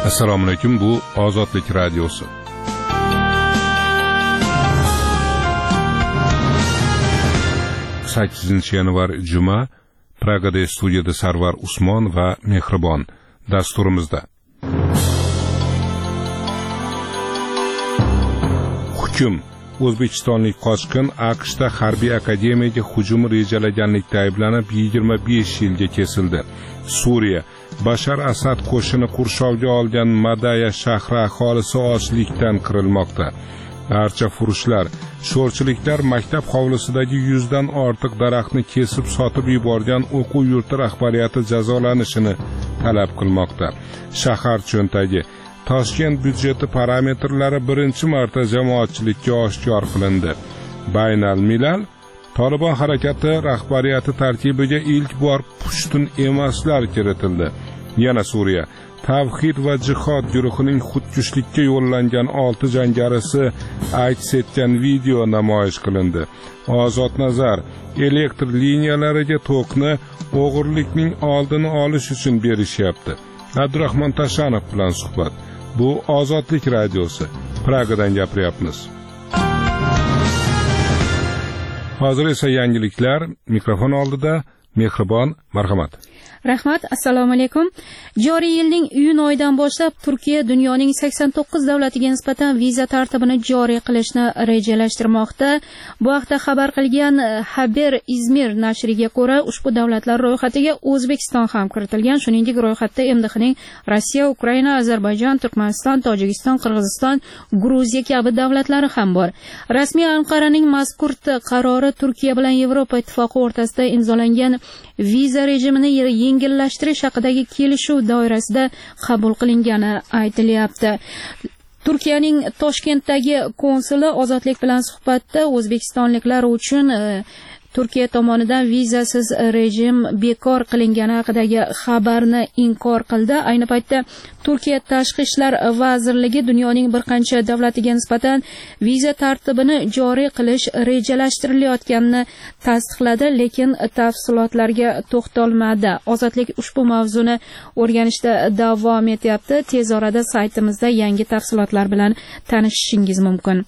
Assalomu alaykum, bu Ozodlik radiosi. yanvar juma, Pragada studiyada Sarvar Usmon va Mehribon dasturimizda. Hukm: O'zbekistonlik qochqin AQShda harbiy akademiyaga hujum rejalaganlikda ayblanib 25 yilga kesildi. Suriya: Bashar Asad qo'shini qurshovga olgan Madaya shahri aholisi ochlikdan qirilmoqda. Archa furushlar, sho'rchiliklar maktab hovlisidagi 100 dan ortiq daraxtni kesib sotib yuborgan o'quv yurti rahbariyati jazolanishini talab qilmoqda. Shahar cho'ntagi: Toshkent byudjeti parametrlari birinchi marta jamoatchilikka oshkor qilindi. Baynal milal: Tolibon harakati rahbariyati tarkibiga ilk bor pushtun emaslar kiritildi. Yana Suriya: Tavhid va jihod guruhining xudkushlikka yo'llangan 6 jangarisi aks etgan video namoyish qilindi. Ozod nazar: elektr liniyalariga tokni o'g'irlikning oldini olish uchun berishyapti. Abdurahmon Tashanov bilan suhbat. Bu Ozodlik radiosi. Pragadan gapiryapmiz. Hozir esa yangiliklar. Mikrofon oldida Mehribon, marhamat. Rahmat, assalomu alaykum. Joriy yilning iyun oyidan boshlab Turkiya dunyoning 89 davlatiga nisbatan viza tartibini joriy qilishni rejalashtirmoqda. Bu haqda xabar qilgan Haber Izmir nashriga ko'ra, ushbu davlatlar ro'yxatiga O'zbekiston ham kiritilgan. Shuningdek, ro'yxatda MDHning Rossiya, Ukraina, Ozarbayjon, Turkmaniston, Tojikiston, Qirg'iziston, Gruziya kabi davlatlari ham bor. Rasmiy Anqaraning mazkur qarori Turkiya bilan Yevropa ittifoqi o'rtasida imzolangan viza rejimini yengillashtirish haqidagi kelishuv doirasida qabul qilingani aytilyapti. Turkiyaning Toshkentdagi konsuli Ozodlik bilan suhbatda o'zbekistonliklar uchun Turkiya tomonidan vizasiz rejim bekor qilingani haqidagi xabarni inkor qildi. Ayni paytda Turkiya Tashqi ishlar vazirligi dunyoning bir qancha davlatiga nisbatan viza tartibini joriy qilish rejalashtirilayotganini tasdiqladi, lekin tafsilotlarga to'xtalmadi. Ozodlik ushbu mavzuni o'rganishda davom etyapti. Tez orada saytimizda yangi tafsilotlar bilan tanishishingiz mumkin.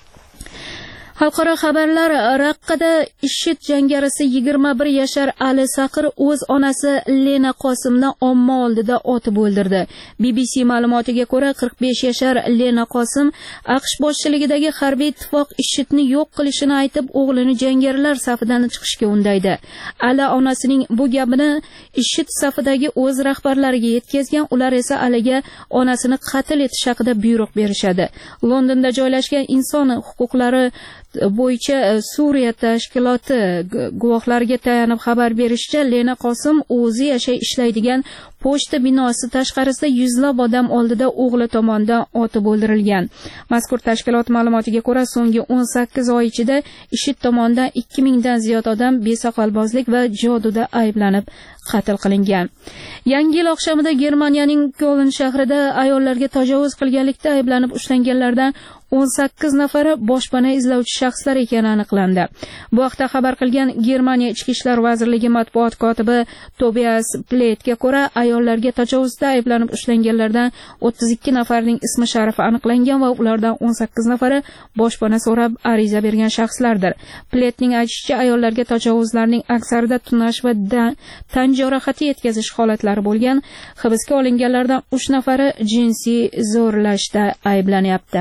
Xalqaro xabarlar. Raqqada IShID jangarisi 21 yashar Ali Saqir o'z onasi Lena Qosimni omma oldida otib o'ldirdi. BBC ma'lumotiga ko'ra, 45 yashar Lena Qosim AQSh boshchiligidagi harbiy ittifoq IShIDni yo'q qilishini aytib, o'g'lini jangarilar safidan chiqishga undaydi. Ali onasining bu gapini IShID safidagi o'z rahbarlariga yetkazgan, ular esa Aliga onasini qatl etish haqida buyruq berishadi. Londonda joylashgan inson huquqlari bo'yicha Suriya tashkiloti guvohlariga tayanib xabar berishicha, Lena Qosim o'zi ishlaydigan pochta binosi tashqarisida yuzlab odam oldida o'g'li tomonidan otib o'ldirilgan. Mazkur tashkilot ma'lumotiga ko'ra, so'nggi 18 oy ichida IShID tomonidan 2000 dan ziyod odam besoqolbozlik va joduda ayblanib qatl qilingan. Yangi yil oqshomida Germaniyaning Köln shahrida ayollarga tajovuz qilganlikda ayblanib ushlanganlardan 18 nafari boshpana izlovchi shaxslar ekani aniqlandi. Bu haqda xabar qilgan Germaniya Ichki ishlar vazirligi matbuot kotibi Tobias Pleitga ko'ra, ayollarga tajovuzda ayblanib ushlanganlardan 32 nafarning ismi sharifi aniqlangan va ulardan 18 nafari boshpana so'rab ariza bergan shaxslardir. Pleitning aytishicha, ayollarga tajovuzlarning aksarida tunash va tan jarohati yetkazish holatlari bo'lgan. Hibsga olinganlardan 3 nafari jinsiy zo'rlashda ayblanyapti.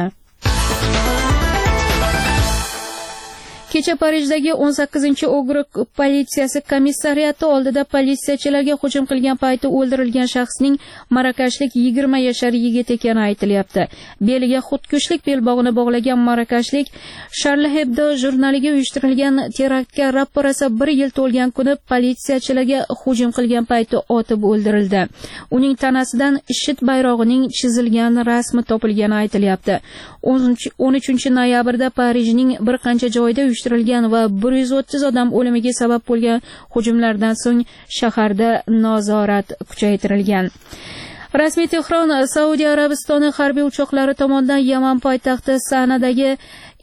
Kecha Parijdagi 18-okrug politsiyasi komissariyati oldida politsiyachilarga hujum qilgan payti o'ldirilgan shaxsning marakashlik 20 yashar yigit ekani aytilyapti. Beliga xudkushlik belbog'ini bog'lagan marakashlik Charlie Hebdo jurnaliga uyushtirilgan teraktga rapport esa 1 yil to'lgan kuni politsiyachilarga hujum qilgan payti otib o'ldirildi. Uning tanasidan IShID bayrog'ining chizilgan rasmi topilgani aytilyapti. 13 noyabrda Parijning bir qancha joyida uyushtirilgan va 130 odam o'limiga sabab bo'lgan hujumlardan so'ng shaharda nazorat kuchaytirilgan. Rasmiy Tehron Saudiya Arabistoni harbiy uchoqlari tomonidan Yaman poytaxti Sanadagi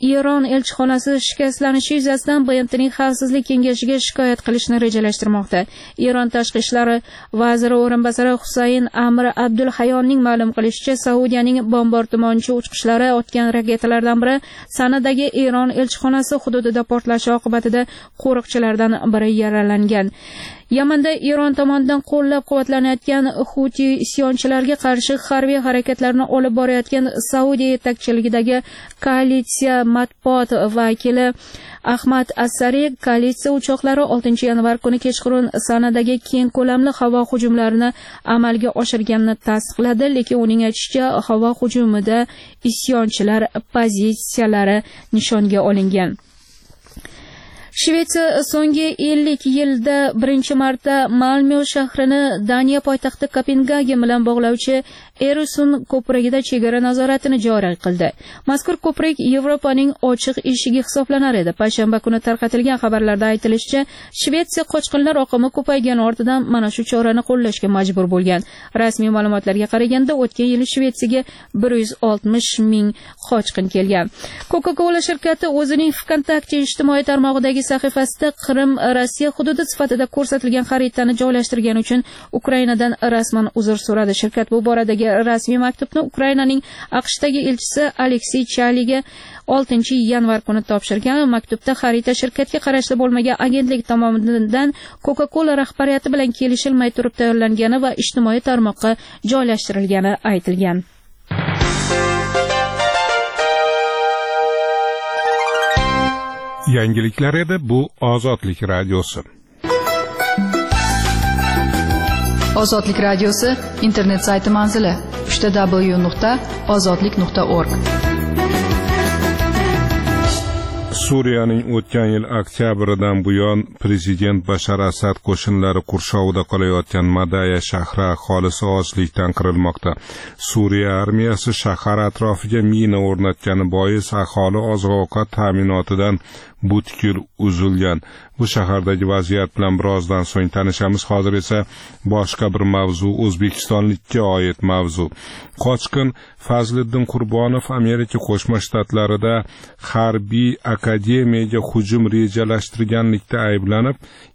Eron elchixonasi shikastlanishi yuzasidan BMTning Xavfsizlik kengashiga shikoyat qilishni rejalashtirmoqda. Eron tashqi ishlar vaziri o'rinbosari Husayn Amir Abdulhayonning ma'lum qilishicha, Saudiyaning bombardmonchi uchqishlari otgan raketalardan biri Sanadagi Eron elchixonasi hududida portlashi oqibatida qo'riqchilardan biri yaralangan. Yamanda Eron tomonidan qo'llab-quvvatlanayotgan Huti isyonchilarga qarshi harbiy harakatlarni olib borayotgan Saudiya yetakchiligidagi koalitsiya matbuot vakili Ahmad Asari koalitsiya uchoqlari 6 yanvar kuni kechqurun Sanadagi keng ko'lamli havo hujumlarini amalga oshirganini tasdiqladi, lekin uning aytishicha, havo hujumida isyonchilar pozitsiyalari nishonga olingan. Shvetsiya so'nggi 50 yilda birinchi marta Malmö shahrini Daniya poytaxti Kopengagen bilan bog'lovchi Eresund ko'prigida chegara nazoratini joriy qildi. Mazkur ko'prik Yevropaning ochiq eshigi hisoblanar edi. Payshanba kuni tarqatilgan xabarlarda aytilishicha, Shvetsiya qochqinlar oqimi ko'paygani ortidan mana shu chorani qo'llashga majbur bo'lgan. Rasmiy ma'lumotlarga qaraganda, o'tgan yili Shvetsiyaga 160 ming qochqin kelgan. Coca-Cola shirkati o'zining VKontakte ijtimoiy tarmog'idagi sahifasida Qrim Rossiya hududi sifatida ko'rsatilgan xaritani joylashtirgani uchun Ukrainadan rasman uzr so'radi. Shirkat bu boradagi rasmiy maktubni Ukrainaning AQShdagi elchisi Aleksey Chaliga 6 yanvar kuni topshirgan. Maktubda xarita shirkatga qarashli bo'lmagan agentlik tomonidan Coca-Cola rahbariyati bilan kelishilmay turib tayyorlangani va ijtimoiy tarmoqqa joylashtirilgani aytilgan. Yangiliklar edi, bu Ozodlik radiosi. Ozodlik radiosi internet sayti manzili www.ozodlik.org. Suriyaning o'tgan yil oktyabridan buyon prezident Bashar Asad qo'shinlari qurshovida qolayotgan Madaya shahri aholisi ochlikdan qirilmoqda. Suriya armiyasi shahar atrofiga mina o'rnatgani bois aholi oziq-ovqat ta'minotidan butkul uzilgan. Bu shahardagi vaziyat bilan birozdan so'ng tanishamiz. Hozir esa boshqa bir mavzu, O'zbekistonlikka oid mavzu. Qochqin Fazliddin Qurbonov Amerika Qo'shma Shtatlarida harbiy akademiyaga hujum rejalashtirganlikda ayblanib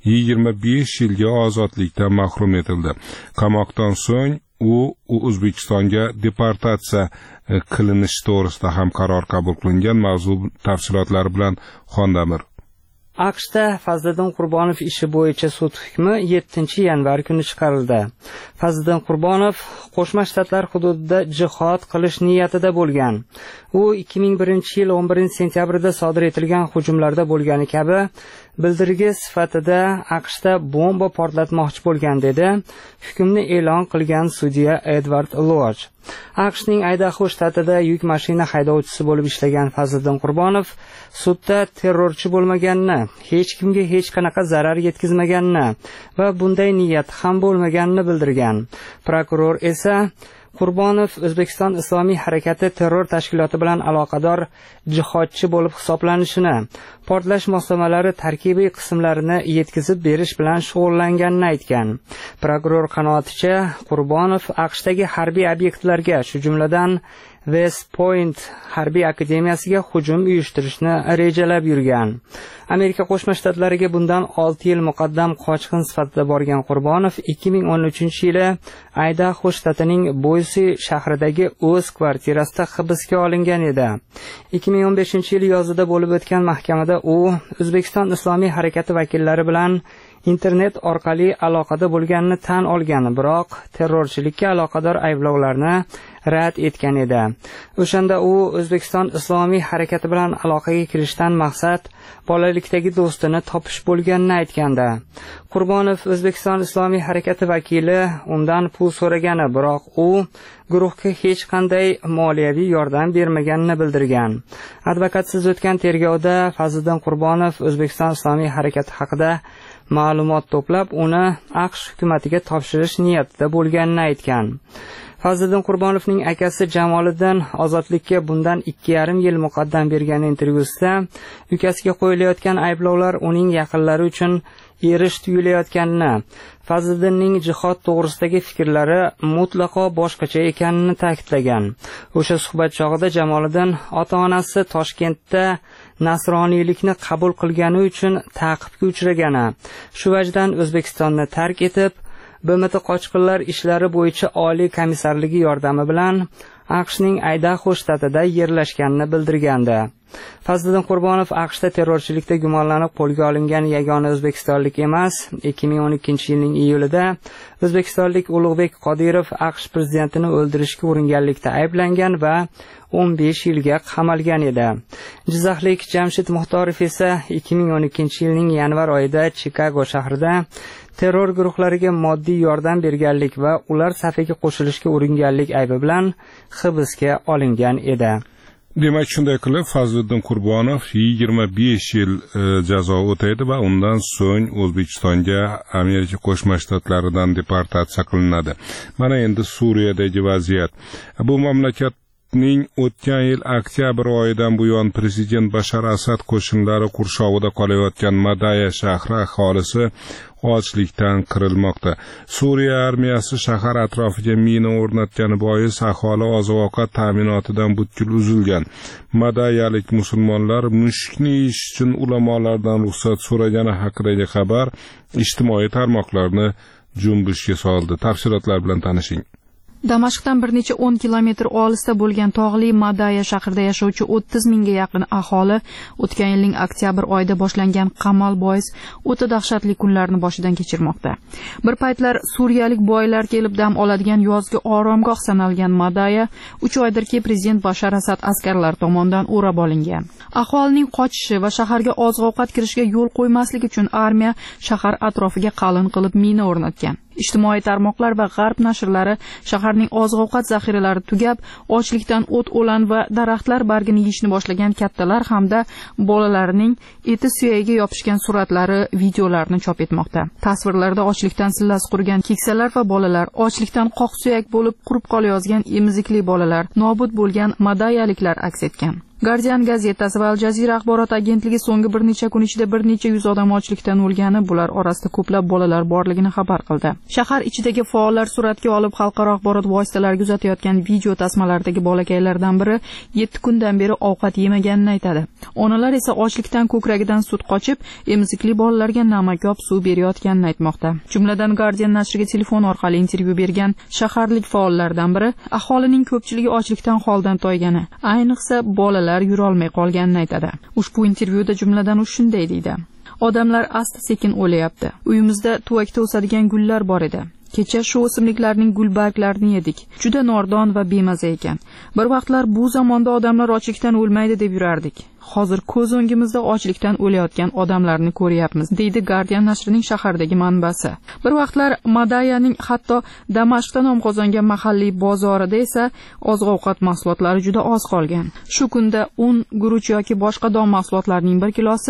25 yilga ozodlikdan mahrum etildi. Qamoqdan so'ng u O'zbekistonga deportatsiya qilinishi to'g'risida ham qaror qabul qilingan. Mavzu tafsilotlari bilan Xondamir. AQShda Fazliddin Qurbonov ishi bo'yicha sud hukmi 7 yanvar kuni chiqarildi. Fazliddin Qurbonov Qo'shma Shtatlar hududida jihod qilish niyatida bo'lgan. U 2001-yil 11-sentyabrda sodir etilgan hujumlarda bo'lgani kabi bildirgi sifatida AQShda bomba portlatmoqchi bo'lgan dedi hukmni e'lon qilgan sudya Edward Lodge. AQShning Aydaho shtatida yuk mashina haydovchisi bo'lib ishlagan Fazliddin Qurbonov sudda terrorchi bo'lmaganini, hech kimga hech qanaqa zarar yetkazmaganini va bunday niyat ham bo'lmaganini bildirgan. Prokuror esa Qurbonov O'zbekiston Islomiy harakati terror tashkiloti bilan aloqador jihodchi bo'lib hisoblanishini, portlash moslamalari tarkibiy qismlarini yetkazib berish bilan shug'ullanganini aytgan. Prokuror qanoaticha Qurbonov AQShdagi harbiy obyektlarga, shu jumladan West Point harbiy akademiyasiga hujum uyushtirishni rejalab yurgan. Amerika Qo'shma Shtatlariga bundan 6 yil muqaddam qochqin sifatida borgan Qurbonov 2013-yili Aydaho shtatining Boise shahridagi o'z kvartirasida hibsga olingan edi. 2015-yil yozida bo'lib o'tgan mahkamada u O'zbekiston Islomiy harakati vakillari bilan internet orqali aloqada bo'lganini tan olgan, biroq terrorchilikka aloqador ayblovlarni rad etgan edi. O'shanda u O'zbekiston Islomiy harakati bilan aloqaga kirishdan maqsad bolalikdagi do'stini topish bo'lganini aytganda. Qurbonov O'zbekiston Islomiy harakati vakili undan pul so'ragani, biroq u guruhga hech qanday moliyaviy yordam bermaganini bildirgan. Advokatsiz o'tgan tergovda Fazliddin Qurbonov O'zbekiston Islomiy harakati haqida ma'lumot to'plab, uni AQSh hukumatiga topshirish niyatida bo'lganini aytgan. Fazliddin Qurbonovning akasi Jamoliddin ozodlikka bundan 2,5 yil muqaddam bergan intervyusida ukasiga qo'yilayotgan ayblovlar uning yaqinlari uchun erish tuyulayotganini, Fazliddinning jihod to'g'risidagi fikrlari mutlaqo boshqacha ekanini ta'kidlagan. O'sha suhbat chog'ida Jamoliddin ota-onasi Toshkentda nasroniylikni qabul qilgani uchun ta'qibga uchragani, shu vajdan O'zbekistonni tark etib, BMT qochqinlar ishlari bo'yicha oliy komissarligi yordami bilan AQShning Aydaho shtatida yerlashganini bildirgandi. Fazliddin Qurbonov AQShda terrorchilikda gumonlanib qo'lga olingan yagona o'zbekistonlik emas. 2012-yilning iyulida o'zbekistonlik Ulug'bek Qodirov AQSh prezidentini o'ldirishga uringanlikda ayblangan va 15 yilga qamalgan edi. Jizzaxlik Jamshid Muxtorov esa 2012-yilning yanvar oyida Chikago shahrida terror guruhlariga moddiy yordam berganlik va ular safiga qo'shilishga uringanlik aybi bilan hibsga olingan edi. Demak, shunday qilib Fazliddin Qurbonov 25 yil jazo o'taydi va undan so'ng O'zbekistonga Amerika Qo'shma Shtatlaridan deportatsiya qilinadi. Mana endi Suriyadagi vaziyat. Bu mamlakatning o'tgan yil oktyabr oyidan buyon prezident Bashar Asad qo'shinlari qurshovida qolayotgan Madaya shahri aholisi ochlikdan qirilmoqda. Suriya armiyasi shahar atrofiga mina o'rnatgani bois aholi oziq-ovqat ta'minotidan butkul uzilgan. Madayalik musulmonlar mushukni yeyish uchun ulamolardan ruxsat so'ragani haqidagi xabar ijtimoiy tarmoqlarni junbishga soldi. Tafsilotlar bilan tanishing. Damashqdan bir necha 10 kilometr olisda bo'lgan tog'li Madaya shahrida yashovchi 30 mingga yaqin aholi o'tgan yilning oktyabr oyida boshlangan qamal bois o'ta dahshatli kunlarni boshidan kechirmoqda. Bir paytlar suriyalik boylar kelib dam oladigan yozgi oromgoh sanalgan Madaya 3 oydirki prezident Bashar Asad askarlari tomonidan o'rab olingan. Aholining qochishi va shaharga oziq-ovqat kirishiga yo'l qo'ymaslik uchun armiya shahar atrofiga qalin qilib mina o'rnatgan. Ijtimoiy tarmoqlar va g'arb nashrlari shaharning oziq-ovqat zaxiralari tugab, ochlikdan o't-o'lan va daraxtlar bargini yeyishni boshlagan kattalar hamda bolalarining eti suyagiga yopishgan suratlari, videolarini chop etmoqda. Tasvirlarda ochlikdan sillasi qurigan keksalar va bolalar, ochlikdan qoq suyak bo'lib qurib qolayozgan emizikli bolalar, nobud bo'lgan madayaliklar aks etgan. Guardian gazetasi va Al Jazeera axborot agentligi so'nggi bir necha kun ichida bir necha yuz odam ochlikdan o'lgani, bular orasida ko'plab bolalar borligini xabar qildi. Shahar ichidagi faollar suratga olib xalqaro axborot vositalariga uzatayotgan video tasmalaridagi bolakaylardan biri 7 kundan beri ovqat yemaganini aytadi. Onalar esa ochlikdan ko'kragidan sut qochib, emizikli bolalarga namakob suv berayotganini aytmoqda. Jumladan Guardian nashriga telefon orqali intervyu bergan shaharlik faollardan biri aholining ko'pchiligi ochlikdan holdan toygani, ayniqsa bolalar yura olmay qolganini aytadi. Ushbu intervyuda jumladan u shunday deydi: Odamlar asta-sekin o'layapti. Uyimizda tuvakda o'sadigan gullar bor edi. Kecha shu o'simliklarning gulbarglarini yedik. Juda nordon va bemaza ekan. Bir vaqtlar bu zamonda odamlar ochlikdan o'lmaydi deb yurardik. Hozir ko'z o'ngimizda ochlikdan o'layotgan odamlarni ko'ryapmiz, deydi Guardian nashrining shahardagi manbasi. Bir vaqtlar Madayaning hatto Damashqda nom qozongan mahalliy bozorida esa oziq-ovqat mahsulotlari juda oz qolgan. Shu kunda un, guruch yoki boshqa don mahsulotlarining 1 kilosi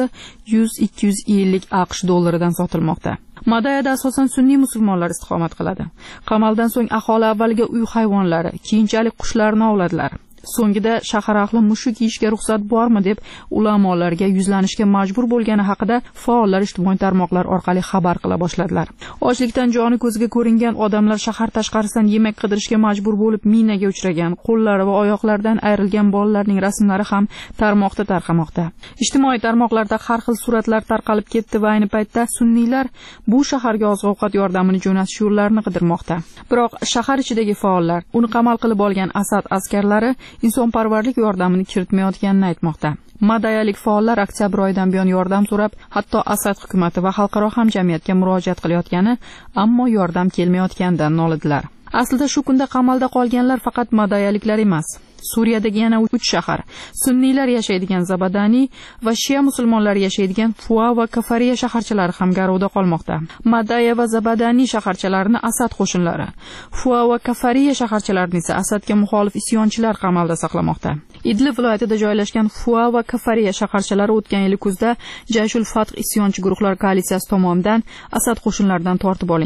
100-250 AQSh dollaridan sotilmoqda. Madayada asosan sunniy musulmonlar istiqomat qiladi. Qamaldan so'ng aholi avvaliga uy hayvonlari, keyinchalik qushlarni ovladilar. So'ngida shahar ahli mushuk yeyishga ruxsat bormi deb ulamolarga yuzlanishga majbur bo'lgani haqida faollar ijtimoiy tarmoqlar orqali xabar qila boshladilar. Ochlikdan joni ko'ziga ko'ringan odamlar shahar tashqarisidan yemak qidirishga majbur bo'lib minaga uchragan, qo'llari va oyoqlaridan ayrilgan bolalarning rasmlari ham tarmoqda tarqamoqda. Ijtimoiy tarmoqlarda har xil suratlar tarqalib ketdi va ayni paytda sunniylar bu shaharga oziq-ovqat yordamini jo'natish yo'llarini qidirmoqda. Biroq shahar ichidagi faollar uni qamal qilib olgan Asad askarlari insonparvarlik yordamini kiritmayotganini aytmoqda. Madayalik faollar oktyabr oyidan buyon yordam so'rab, hatto Asad hukumatı va xalqaro hamjamiyatga murojaat qilayotgani, ammo yordam kelmayotganidan nolidilar. Aslida shu kunda qamalda qolganlar faqat madayaliklar emas. Suriyadagi yana 3 shahar, sunniylar yashaydigan Zabadani va shia musulmonlar yashaydigan Fua va Kafariya shaharchalari ham garovda qolmoqda. Madaya va Zabadani shaharchalarini Asad qo'shinlari, Fua va Kafariya shaharchalarini esa Asadga muxolif isyonchilar qamalda saqlamoqda. Idlib viloyatida joylashgan Fua va Kafariya shaharchalari o'tgan yil kuzda Jayshul Fath isyonchi guruhlar koalitsiyasi tomonidan Asad qo'shinlaridan tortib olingan.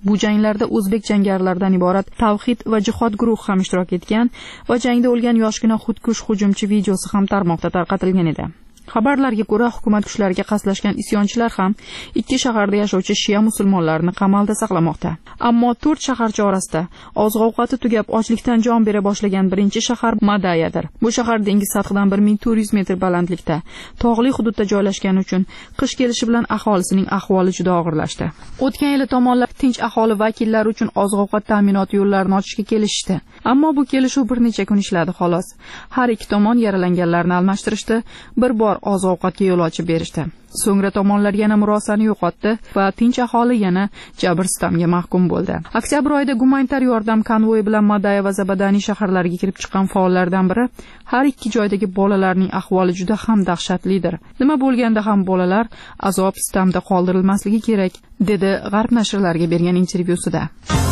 Bu janglarda o'zbek jangarilardan iborat Tavhid va Jihod guruhi ham ishtirok etgan va jangda o'lgan yoshgina xudkush hujumchi videosi ham tarmoqda tarqatilgan edi. Xabarlarga ko'ra, hukumat kuchlariga qaslashgan isyonchilar ham ikki shaharda yashovchi shia musulmonlarni qamalda saqlamoqda. Ammo 4 shaharcha orasida oziq-ovqati tugab ochlikdan jon bera boshlagan birinchi shahar Madayadir. Bu shahar dengiz sathidan 1400 metr balandlikda, tog'li hududda joylashgani uchun qish kelishi bilan aholisining ahvoli juda og'irlashdi. O'tgan yili tomonlar tinch aholi vakillari uchun oziq-ovqat ta'minoti yo'llarini ochishga kelishdi. Ammo bu kelishuv bir necha kun ishladi xolos. Har ikki tomon yaralanganlarni almashtirishdi, bir bor oziq-ovqatga yo'l ochib berishdi. So'ngra tomonlar yana murosani yo'qotdi va tinch aholi yana jabr sitamga mahkum bo'ldi. Oktyabr oyida gumanitar yordam konvoyi bilan Madaya va Zabadani shaharlariga kirib chiqqan faollardan biri har ikki joydagi bolalarning ahvoli juda ham dahshatlidir. Nima bo'lganda ham bolalar azob sitamda qoldirilmasligi kerak, dedi G'arb nashrlariga bergan intervyusida.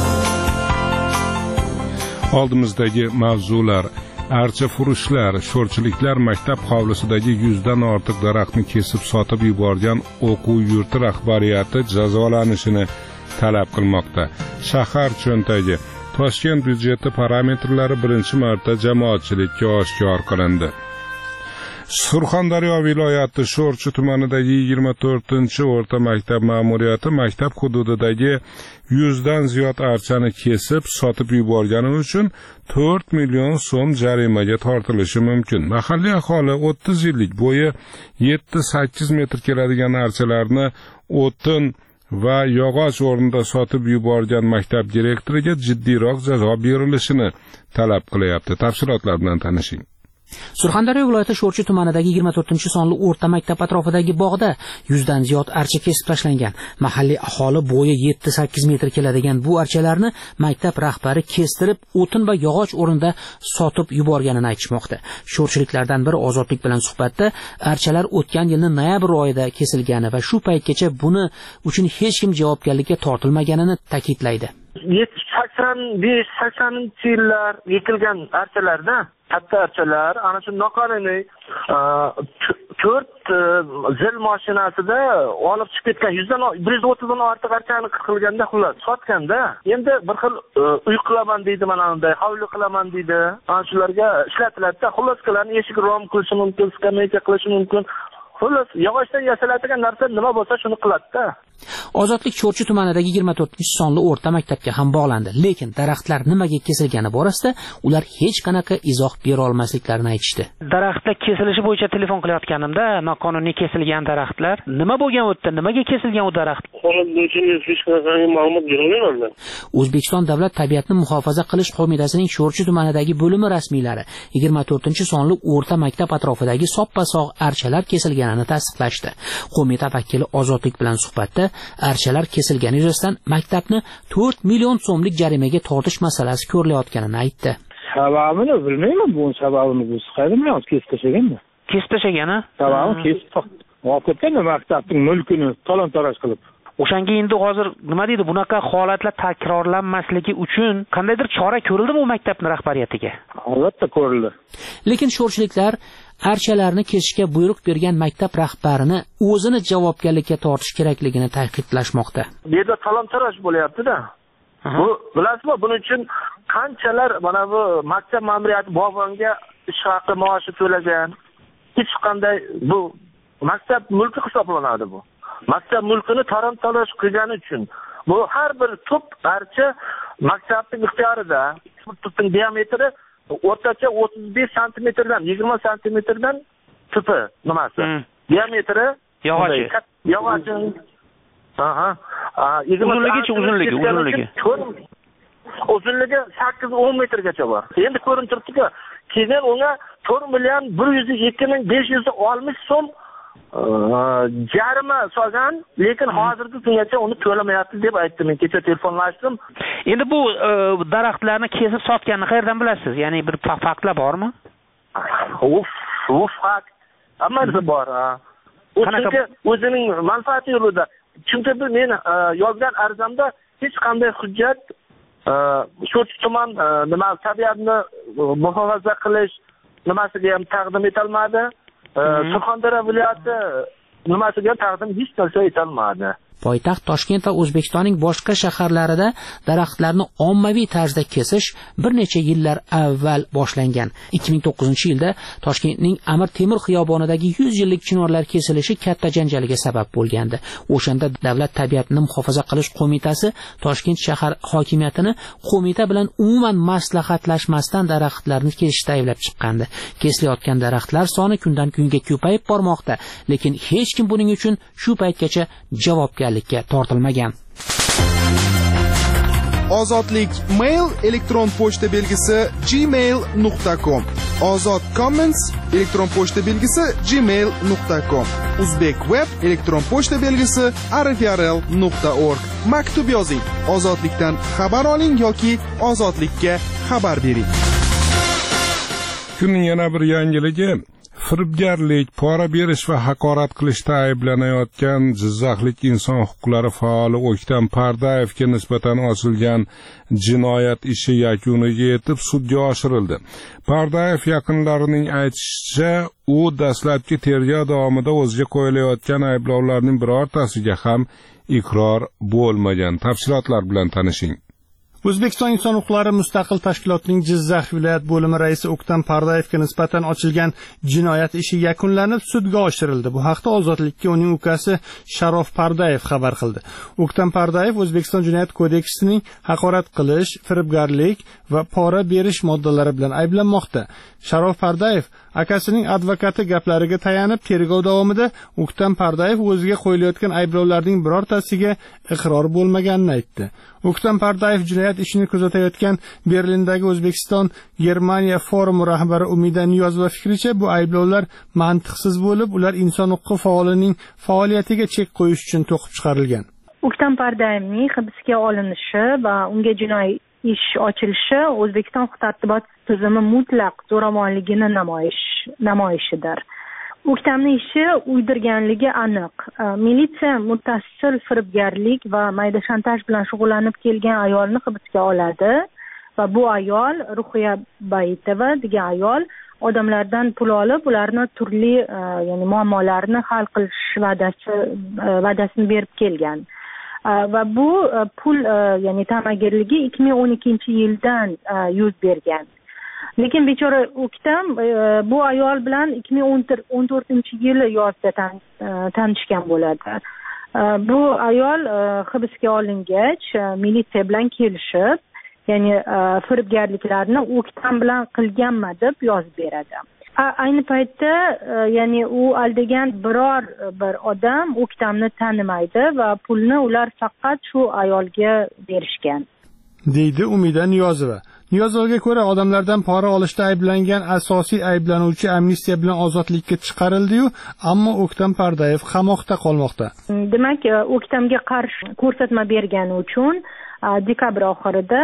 Oldimizdagi mavzular: archa furushlar, sho'rchiliklar maktab hovlisidagi 100 dan ortiq daraxtni kesib sotib yuborgan o'quv yurti rahbariyati jazolanishini talab qilmoqda. Shahar cho'ntagi: Toshkent byudjeti parametrlari birinchi marta jamoatchilikka oshkor qilindi. Surxondaryo viloyati Sho'rchi tumanidagi 24-o'rta maktab ma'muriyati maktab hududidagi 100 dan ziyod archani kesib sotib yuborgani uchun 4 million so'm jarimaga tortilishi mumkin. Mahalliy aholi 30 yillik bo'yi 7-8 metr keladigan archalarni o'tin va yog'och o'rnida sotib yuborgan maktab direktoriga jiddiyroq jazo berilishini talab qilyapti. Tafsilotlar bilan tanishing. Surxondaryo viloyati Sho'rchi tumanidagi 24-sonli o'rta maktab atrofidagi bog'da 100 dan ziyod archa kesib tashlangan. Mahalliy aholi bo'yi 7-8 metr keladigan bu archalarni maktab rahbari kestirib, o'tin va yog'och o'rnida sotib yuborganini aytishmoqda. Sho'rchiliklardan biri Ozodlik bilan suhbatda archalar o'tgan yilning noyabr oyida kesilgani va shu paytgacha buni uchun hech kim javobgarlikka tortilmaganini ta'kidlaydi. 85-80-yillar ekilgan archalarda katta archalar ana shu noqonuniy 4 zil mashinasida olib chiqib ketgan 130 dan ortiq archani qilganda xullas sotganda endi bir xil uy qilaman deydi, mana bunday hovli qilaman deydi. Ana shularga ishlatiladi. Xuloslarni eshik rom qilishi mumkin, skameyka qilishi mumkin. Xullas, yog'ochdan yasaladigan narsa nima bo'lsa shuni qiladi-da. Ozodlik Sho'rchi tumanidagi 24-sonli o'rta maktabga ham bog'landi, lekin daraxtlar nimaga kesilgani borasida ular hech qanaqa izoh bera olmasliklarini aytishdi. Daraxtlar kesilishi bo'yicha telefon qilayotganimda, noqonuniy kesilgan daraxtlar nima bo'lgan o'tda, nimaga kesilgan u daraxt? Hech qanaqa ma'lumot bera olmayman. O'zbekiston Davlat tabiatni muhofaza qilish qo'mitasining Sho'rchi tumanidagi bo'limi rasmiylari 24-sonli o'rta maktab atrofidagi soppa-sog' archalar kesilganini tasdiqlashdi. Qo'mita vakili Ozodlik bilan suhbatda archalar kesilgani yuzasidan maktabni 4 million so'mlik jarimaga tortish masalasi ko'rilayotganini aytdi. Sababini bilmayman, bu sababini biz qayerdan kesib tashlaganmi? Kesib tashlagani? Sababini kesib o'qitgan maktabning mulkini talon-taroj qilib. O'shanga endi hozir nima deydi, bunaqa holatlar takrorlanmasligi uchun qandaydir chora ko'rildimi u maktabning rahbariyatiga? Albatta ko'rildi. Lekin sho'rchiliklar archalarni kesishga buyruq bergan maktab rahbarini o'zini javobgarlikka tortish kerakligini ta'kidlashmoqda. Bu yerda talon-taroj bo'lyapti-da. Bu bilasizmi, buning uchun qanchalar mana bu maktab ma'muriyati bog'bonga ish haqi maoshi to'lagan. Hech qanday bu maktab mulki hisoblanadi bu. Maktab mulkini talon-taroj qilgani uchun bu har bir tup archa maktabning ixtiyorida. Tupning diametri o'rtacha 35 santimetrdan 20 santimetrdan tupi nimasi? Diametri yog'ochi. Uzunligi. Uzunligi 8-10 metrgacha bor. Endi ko'rinib turibdi-ku, keyin unga 4 million 102.560 so'm jarima solgan, lekin hozirgi kungacha uni to'lamayapti deb aytdi. Men kecha telefonlashdim. Endi bu daraxtlarni kesib sotganini qayerdan bilasiz? Ya'ni bir faktlar bormi? Fakt. Hammasi bor. Chunki o'zining manfaati yo'lida. Chunki men yozgan arzamda hech qanday hujjat Sho'rchi tuman nima tabiatni muhofaza qilish nimasiga ham taqdim etilmadi. Surxondaryo viloyati nimasiga taqdim hech narsa etilmadi. poytaxt Toshkent va O'zbekistonning boshqa shaharlarida daraxtlarni ommaviy tarzda kesish bir necha yillar avval boshlangan. 2009-yilda Toshkentning Amir Temur xiyobonidagi 100 yillik chinorlar kesilishi katta janjaliga sabab bo'lgandi. O'shanda Davlat tabiatni muhofaza qilish qo'mitasi Toshkent shahar hokimiyatini qo'mita bilan umuman maslahatlashmasdan daraxtlarni kesishda ayblab chiqqandi. Kesilayotgan daraxtlar soni kundan kunga ko'payib bormoqda, lekin hech kim buning uchun shu paytgacha javobgarlikka tortilmagan. Ozodlik mail elektron pochta belgisi gmail.com. Ozod comments elektron pochta belgisi gmail.com. Uzbek web elektron pochta belgisi rfrl.org. Maktub yozing, ozodlikdan xabar oling yoki ozodlikka xabar bering. Kunning yana bir yangiligi firibgarlik, pora berish va haqorat qilishda ayblanayotgan Jizzaxlik inson huquqlari faoli O'ktam Pardayevga nisbatan ochilgan jinoyat ishi yakuniga yetib sudga oshirildi. Pardayev yaqinlarining aytishicha, u dastlabki tergov davomida o'ziga qo'yilayotgan ayblovlarning birortasiga ham iqror bo'lmagan. Tafsilotlar bilan tanishing. O'zbekiston inson huquqlari mustaqil tashkilotining Jizzax viloyat bo'limi raisi O'ktam Pardayevga nisbatan ochilgan jinoyat ishi yakunlanib sudga oshirildi. Bu haqda Ozodlikka uning ukasi Sharof Pardayev xabar qildi. O'ktam Pardayev O'zbekiston jinoyat kodeksining haqorat qilish, firibgarlik va pora berish moddalari bilan ayblanmoqda. Sharof Pardayev akasining advokati gaplariga tayanib tergov davomida O'ktam Pardayev o'ziga qo'yilayotgan ayblovlarning birortasiga iqror bo'lmaganini aytdi. O'ktam Pardayev jinoyat ishini kuzatayotgan Berlindagi O'zbekiston Germaniya forumi rahbari Umida Niyozova fikricha, bu ayblovlar mantiqsiz bo'lib, ular inson huquqi faolining faoliyatiga chek qo'yish uchun to'qib chiqarilgan. O'ktam Pardayevning hibsga olinishi va unga jinoiy ish ochilishi O'zbekiston huquq-tartibot tizimi mutlaq zo'ravonligini namoyishidir. O'ktamning ishi uydirganligi aniq. Militsiya muttasil firibgarlik va mayda shantaj bilan shug'ullanib kelgan ayolni hibsga oladi va bu ayol Ruhiya Bayitova degan ayol odamlardan pul olib, ularni turli muammolarni hal qilish va'dasini berib kelgan. Va bu pul ta'magirligi 2012-yildan yuz bergan. Lekin bechora O'ktam bu ayol bilan 2014-yili yozda tanishgan bo'ladi. Bu ayol hibsga olingach, militsiya bilan kelishib, firibgarliklarni O'ktam bilan qilganman deb yozib beradi. Ayni paytda u aldagan biror bir odam O'ktamni tanimaydi va pulni ular faqat shu ayolga berishgan, deydi Umida Niyozova. Niyozovaga ko'ra, odamlardan pora olishda ayblangan asosiy ayblanuvchi amnistiya bilan ozodlikka chiqarildi-yu, ammo O'ktam Pardayev qamoqda qolmoqda. Demak, O'ktamga qarshi ko'rsatma bergani uchun dekabr oxirida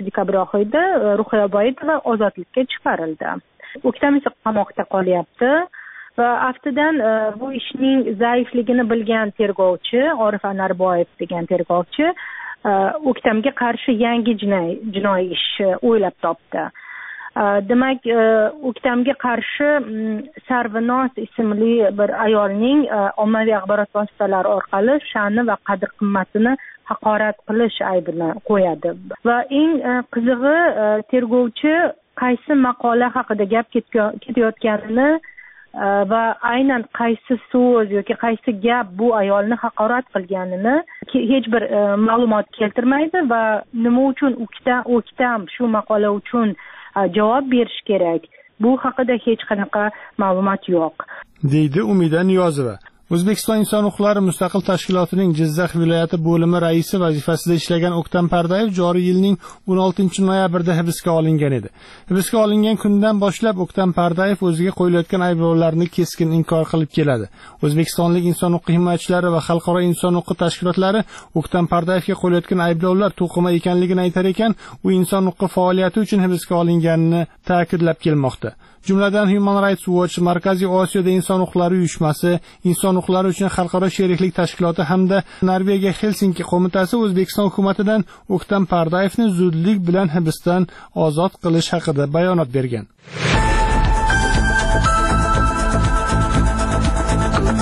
Ruhiya Bayitova ozodlikka chiqarildi. O'ktam esa qamoqda qolyapti va aftidan bu ishning zaifligini bilgan tergovchi Orif Anarboyev degan tergovchi O'ktamga qarshi yangi jinoiy ish o'ylab topdi. Demak, O'ktamga qarshi Sarvinoz ismli bir ayolning ommaviy axborot vositalari orqali sha'ni va qadr-qimmatini haqorat qilish aybini qo'yadi. Va eng qizig'i, tergovchi qaysi maqola haqida gap ketayotganini va aynan qaysi so'z yoki qaysi gap bu ayolni haqorat qilganini hech bir ma'lumot keltirmaydi va nima uchun O'ktam shu maqola uchun javob berish kerak, bu haqida hech qanaqa ma'lumot yo'q, deydi Umida Niyozova. O'zbekiston inson huquqlari mustaqil tashkilotining Jizzax viloyati bo'limi raisi vazifasida ishlagan O'ktam Pardayev joriy yilning 16-noyabrda hibsga olingan edi. Hibsga olingan kundan boshlab O'ktam Pardayev o'ziga qo'yilayotgan ayblovlarni keskin inkor qilib keladi. O'zbekistonlik inson huquq himoyachilari va xalqaro inson huquq tashkilotlari O'ktam Pardayevga qo'yilayotgan ayblovlar to'qima ekanligini aytar ekan, u inson huquqi faoliyati uchun hibsga olinganini ta'kidlab kelmoqda. Jumladan Human Rights Watch, Markaziy Osiyoda inson huquqlari uyushmasi, inson huquqlari uchun xalqaro sheriklik tashkiloti hamda Norvegiya Helsinki qo'mitasi O'zbekiston hukumatidan O'ktam Pardayevni zudlik bilan hibsdan ozod qilish haqida bayonot bergan.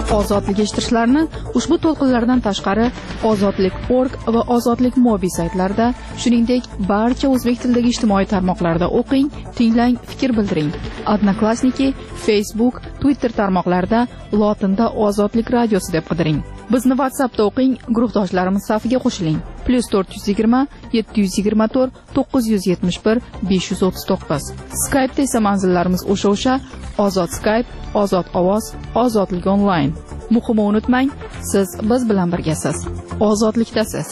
Ozodlik eshittirishlarni ushbu to'lqinlardan tashqari ozodlik.org va ozodlik mobil saytlarida, shuningdek barcha o'zbek tilidagi ijtimoiy tarmoqlarda o'qing, tinglang, fikr bildiring. Odnoklassniki, Facebook, Twitter tarmoqlarida lotinda Ozodlik radiosi deb qidiring. Bizni WhatsAppda o'qing, guruhdoshlarimiz safiga qo'shiling. +420 724 971 539. Skype'da esa manzillarimiz o'sha Ozod Skype, Ozod ovoz, Ozodlik onlayn. Muhimi unutmang, siz biz bilan birgasiz. Ozodlikdasiz.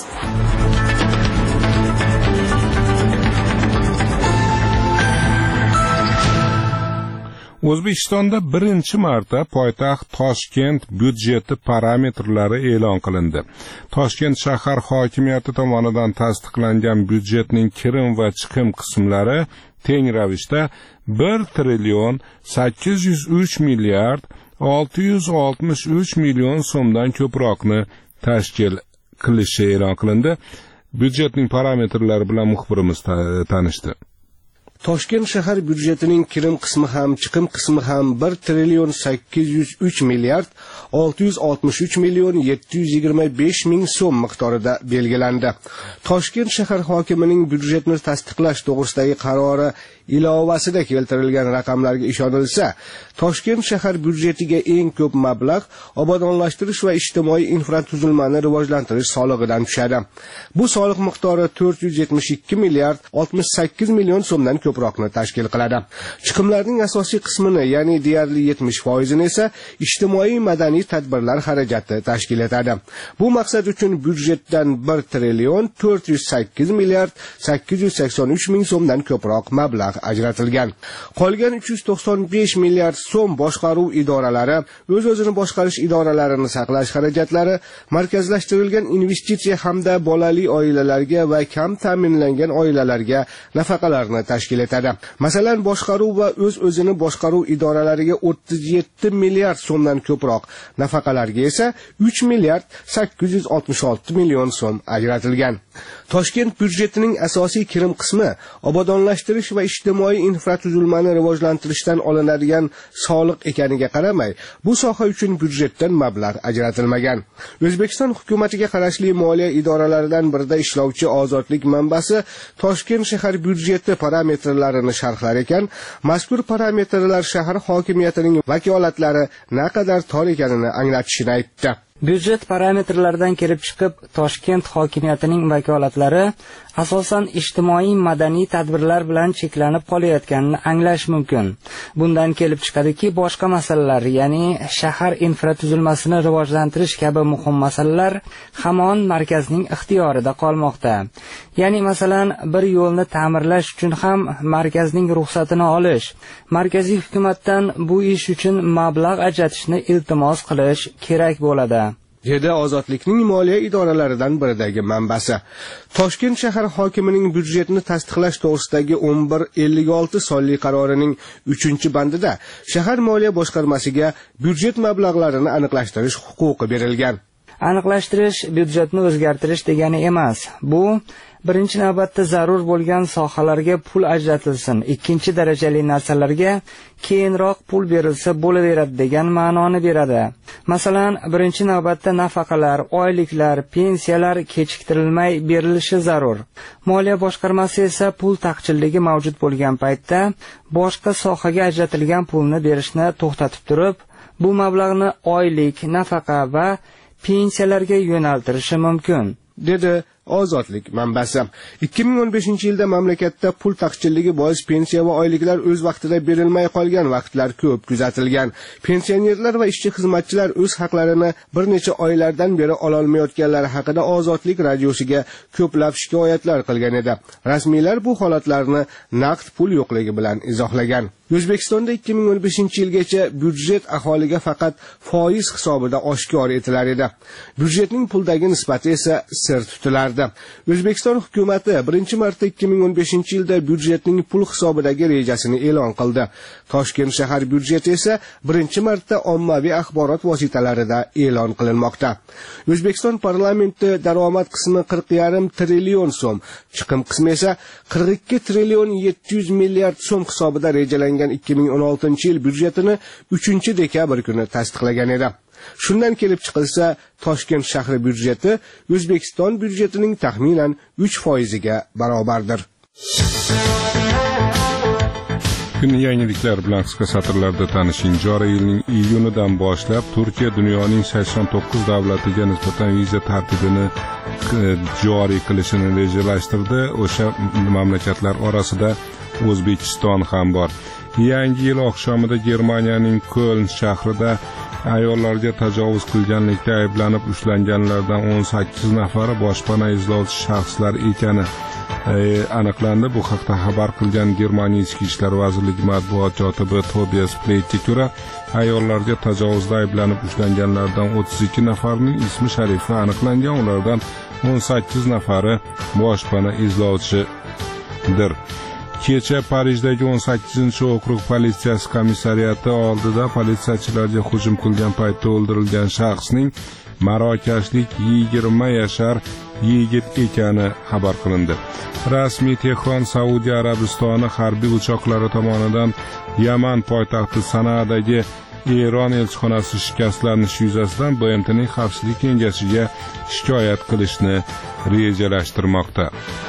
O'zbekistonda birinchi marta poytaxt Toshkent byudjeti parametrlari e'lon qilindi. Toshkent shahar hokimiyati tomonidan tasdiqlangan byudjetning kirim va chiqim qismlari teng ravishda 1 trillion 803 milliard 663 million so'mdan ko'proqni tashkil qilishi e'lon qilindi. Byudjetning parametrlari bilan muxbirimiz tanishdi. Toshkent shahar byudjetining kirim qismi ham, chiqim qismi ham 1 trillion 803 milliard 663 million 725 ming so'm miqdorida belgilandi. Toshkent shahar hokimining byudjetni tasdiqlash to'g'risidagi qarori ilovasida keltirilgan raqamlarga ishonilsa, Toshkent shahar byudjetiga eng ko'p mablag' obodonlashtirish va ijtimoiy infratuzilmani rivojlantirish solig'idan tushadi. Bu soliq miqdori 472 milliard 68 million so'mdan ko'proqni tashkil qiladi. Chiqimlarning asosiy qismini, ya'ni deyarli 70% ni esa ijtimoiy madaniy tadbirlar xarajati tashkil etadi. Bu maqsad uchun byudjetdan 1 trillion 408 milliard 883 ming so'mdan ko'proq mablag' ajratilgan. Qolgan 395 milliard so'm boshqaruv idoralari, o'z-o'zini boshqarish idoralarini saqlash xarajatlari, markazlashtirilgan investitsiya hamda bolali oilalarga va kam ta'minlangan oilalarga nafaqalarni tashkil etadi. Masalan, boshqaruv va o'z-o'zini boshqaruv idoralariga 37 milliard so'mdan ko'proq, nafaqalarga esa 3 milliard 866 million so'm ajratilgan. Toshkent byudjetining asosiy kirim qismi obodonlashtirish va ijtimoiy infratuzilmani rivojlantirishdan olinadigan soliq ekaniga qaramay, bu soha uchun byudjetdan mablag' ajratilmagan. O'zbekiston hukumatiga qarashli moliya idoralaridan birida ishlovchi Ozodlik manbasi Toshkent shahar byudjeti parametrlarini sharhlar ekan, mazkur parametrlar shahar hokimiyatining vakolatlari naqadar tor ekanini anglatishini aytdi. Byudjet parametrlaridan kelib chiqib, Toshkent hokimiyatining vakolatlari asosan ijtimoiy madaniy tadbirlar bilan cheklanib qolayotganini anglash mumkin. Bundan kelib chiqadiki, boshqa masalalar, ya'ni shahar infratuzilmasini rivojlantirish kabi muhim masalalar hamon markazning ixtiyorida qolmoqda. Ya'ni masalan, bir yo'lni ta'mirlash uchun ham markazning ruxsatini olish, markaziy hukumatdan bu ish uchun mablag' ajratishni iltimos qilish kerak bo'ladi. dedi Ozodlikning moliya idoralaridan biridagi manbasi. Toshkent shahar hokimining byudjetni tasdiqlash to'g'risidagi 1156 sonli qarorining 3-bandida shahar moliya boshqarmasiga byudjet mablag'larini aniqlashtirish huquqi berilgan. Aniqlashtirish byudjetni o'zgartirish degani emas. Bu birinchi navbatda zarur bo'lgan sohalarga pul ajratilsin, ikkinchi darajali narsalarga keyinroq pul berilsa bo'laveradi degan ma'noni beradi. Masalan, birinchi navbatda nafaqalar, oyliklar, pensiyalar kechiktirilmay berilishi zarur. Moliya boshqarmasi esa pul taqchilligi mavjud bo'lgan paytda boshqa sohaga ajratilgan pulni berishni to'xtatib turib, bu mablag'ni oylik, nafaqa va pensiyalarga yo'naltirishi mumkin, dedi Ozodlik manbasi. 2015-yilda mamlakatda pul taqchilligi bois pensiya va oyliklar o'z vaqtida berilmay qolgan vaqtlar ko'p kuzatilgan. Pensionerlar va ishchi xizmatchilar o'z haqlarini bir necha oylardan beri ololmayotganlari haqida Ozodlik radiosiga ko'plab shikoyatlar qilgan edi. Rasmiylar bu holatlarni naqd pul yo'qligi bilan izohlagan. O'zbekistonda 2015-yilgacha byudjet aholiga faqat foiz hisobida oshkor etilar edi. Byudjetning puldagi nisbati esa sir tutilardi. O'zbekiston hukumatı birinchi marta 2015-yilda byudjetning pul hisobidagi rejasini e'lon qildi. Toshkent shahar byudjeti esa birinchi marta ommaviy axborot vositalarida e'lon qilinmoqda. O'zbekiston parlamenti daromad qismi 40,5 trillion so'm, chiqim qismi esa 42 trillion 700 milliard so'm hisobida rejalangan 2016-yil byudjetini 3-dekabr kuni tasdiqlagan edi. Shundan kelib chiqilsa, Toshkent shahri byudjeti O'zbekiston byudjetining taxminan 3% ga barobardir. Kun yangiliklar bilan qisqa satrlarda tanishing. Joriy yilning iyunidan boshlab Turkiya dunyoning 89 davlatiga nisbatan viza tartibini joriy qilishini rejalashtirdi. O'sha mamlakatlar orasida O'zbekiston ham bor. Yangi yil oqshomida Germaniyaning Köln shahrida ayollarga tajovuz qilganlikda ayblanib ushlanganlardan 18 nafari boshpana izlovchi shaxslar ekani aniqlandi. Bu haqda xabar qilgan Germaniya Ichki ishlar vazirligi matbuot kotibi Tobias Pleytga ko'ra, ayollarga tajovuzda ayblanib ushlanganlardan 32 nafarning ismi sharifi aniqlangan, ulardan 18 nafari boshpana izlovchidir. Kecha Parijdagi 18-okrug politsiyasi komissariyati oldida politsiyachilarga hujum qilgan paytda o'ldirilgan shaxsning marokashlik 20 yashar yigit ekani xabar qilindi. Rasmiy Tehron Saudiya Arabistoni harbiy uchoqlari tomonidan Yaman poytaxti Sanadagi Eron elchixonasi shikastlanishi yuzasidan BMTning Xavfsizlik kengashiga shikoyat qilishni rejalashtirmoqda.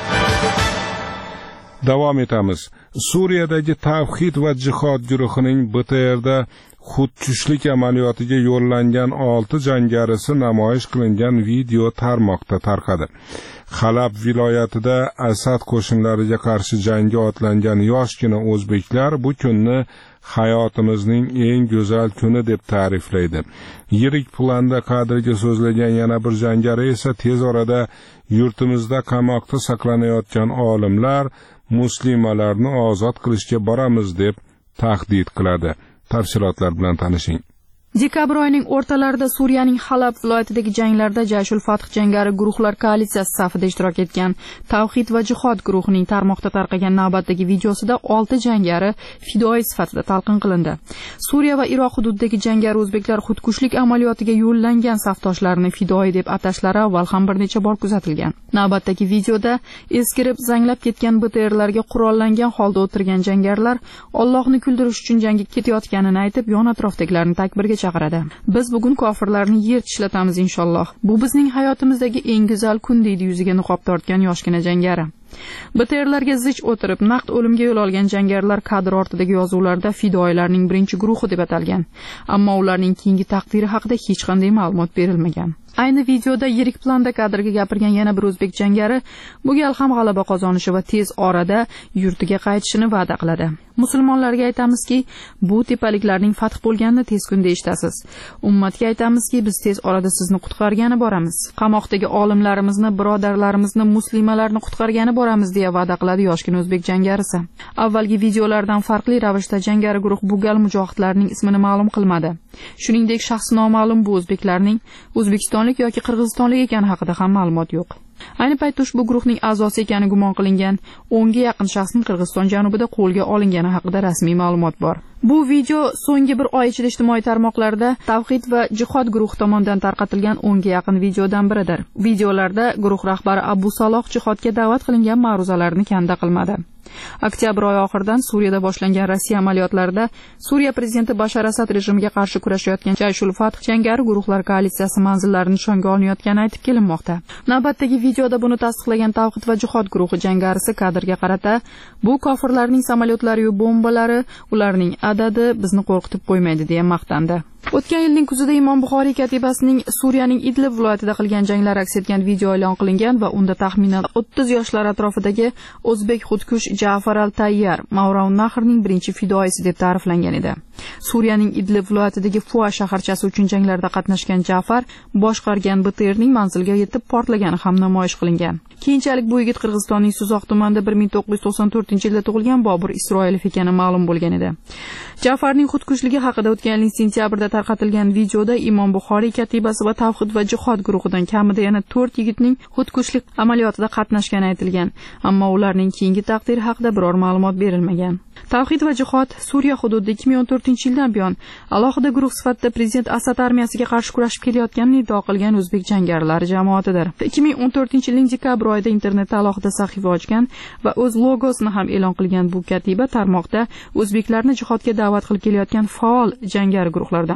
Davom etamiz. Suriyadagi Tavhid va jihod guruhining BTRda xudkushlik amaliyotiga yo'llangan 6 jangarisi namoyish qilingan video tarmoqda tarqadi. Halab viloyatida Asad qo'shinlariga qarshi jangga otlangan yoshgina o'zbeklar bu kunni hayotimizning eng go'zal kuni deb ta'riflaydi. Yirik planda qadriga so'zlagan yana bir jangari esa tez orada yurtimizda qamoqda saqlanayotgan olimlar, muslimalarni ozod qilishga boramiz deb tahdid qiladi. Tafsilotlar bilan tanishing. Dekabr oyining o'rtalarida Suriyaning Halab viloyatidagi janglarda Jayshul Fath jangari guruhlar koalitsiyasi safida ishtirok etgan Tavhid va jihod guruhining tarmoqda tarqagan navbatdagi videosida 6 jangari fidoi sifatida talqin qilindi. Suriya va Iroq hududidagi jangari o'zbeklar xudkushlik amaliyotiga yo'llangan safdoshlarini fidoi deb atashlari avval ham bir necha bor kuzatilgan. Navbatdagi videoda eskirib, zanglab ketgan BTRlarga qurollangan holda o'tirgan jangarilar Allohni kuldirish uchun jangga ketayotganini aytib, yon atrofdagilarni takbirga chaqiradi. Biz bugun kofirlarni yer tishlatamiz inshaalloh. Bu bizning hayotimizdagi eng go'zal kun deydi yuziga niqob tortgan yoshgina jangari. BTRlarga zich o'tirib, naqd o'limga yo'l olgan jangarilar kadr ortidagi yozuvlarda fidoilarning birinchi guruhi deb atalgan. Ammo ularning keyingi taqdiri haqida hech qanday ma'lumot berilmagan. Ayni videoda yirik planda kadrga gapirgan yana bir o'zbek jangari bu gal ham g'alaba qozonishi va tez orada yurtiga qaytishini va'da qiladi. Musulmonlarga aytamizki, bu tepaliklarning fath bo'lganini tez kunda eshitasiz. Ummatga aytamizki, biz tez orada sizni qutqargani boramiz. Qamoqdagi olimlarimizni, birodarlarimizni, muslimalarni qutqargani boramiz deya va'da qiladi yoshgina o'zbek jangarisi. Avvalgi videolardan farqli ravishda jangari guruh bu gal mujohidlarning ismini ma'lum qilmadi. Shuningdek, shaxsi noma'lum bu o'zbeklarning O'zbekistonlik yoki Qirg'izistonlik ekani haqida ham ma'lumot yo'q. Ayni paytda ushbu guruhning a'zosi ekani gumon qilingan 10 ga yaqin shaxsning Qirg'iziston janubida qo'lga olingani haqida rasmiy ma'lumot bor. Bu video so'nggi bir oy ichida ijtimoiy tarmoqlarda Tavhid va jihod guruhi tomonidan tarqatilgan 10 ga yaqin videodan biridir. Videolarda guruh rahbari Abu Saloh jihodga da'vat qilingan ma'ruzalarni kanda qilmadi. Oktyabr oyi oxiridan Suriyada boshlangan Rossiya amaliyotlarida Suriya prezidenti Bashar Asad rejimiga qarshi kurashayotgan Jayshul Fath jangari guruhlar koalitsiyasi manzillarini nishonga olinayotgani aytib kelinmoqda. Navbatdagi videoda buni tasdiqlagan Tavhid va jihod guruhi jangarisi kadrga qarata, bu kofirlarning samolyotlari va bombalari, ularning adadi bizni qo'rqitib qo'ymaydi deya maqtandi. O'tgan yilning kuzida Imom Buxoriy katibasining Suriyaning Idlib viloyatida qilgan janglari aks etgan video e'lon qilingan va unda taxminan 30 yoshlar atrofidagi o'zbek xudkush Ja'far al-Tayyar Mavraun Nahrning birinchi fidoisi deb ta'riflangan edi. Suriyaning Idlib viloyatidagi Fua shaharchasi uchun janglarda qatnashgan Ja'far boshqargan BTRning manzilga yetib portlagani ham namoyish qilingan. Keyinchalik bu yigit Qirg'izistonning Suzoq tumanida 1994-yilda tug'ilgan Bobur Isroilov ekani ma'lum bo'lgan edi. Ja'farning xudkushligi haqida o'tgan yil sentyabrda tarqatilgan videoda Imom Buxoriy katibasi va Tavhid va jihod guruhidan kamida yana 4 yigitning xudkushlik amaliyotida qatnashgani aytilgan, ammo ularning keyingi taqdiri haqida biror ma'lumot berilmagan. Tavhid va jihod Suriya hududida 2014-yildan buyon alohida guruh sifatida prezident Asad armiyasiga qarshi kurashib kelayotganini iddao qilgan o'zbek jangarilari jamoatidir. 2014-yilning dekabr oyida internetda alohida sahifa ochgan va o'z logosini ham e'lon qilgan bu katiba tarmoqda o'zbeklarni jihodga da'vat qilib kelayotgan faol jangari guruhlardan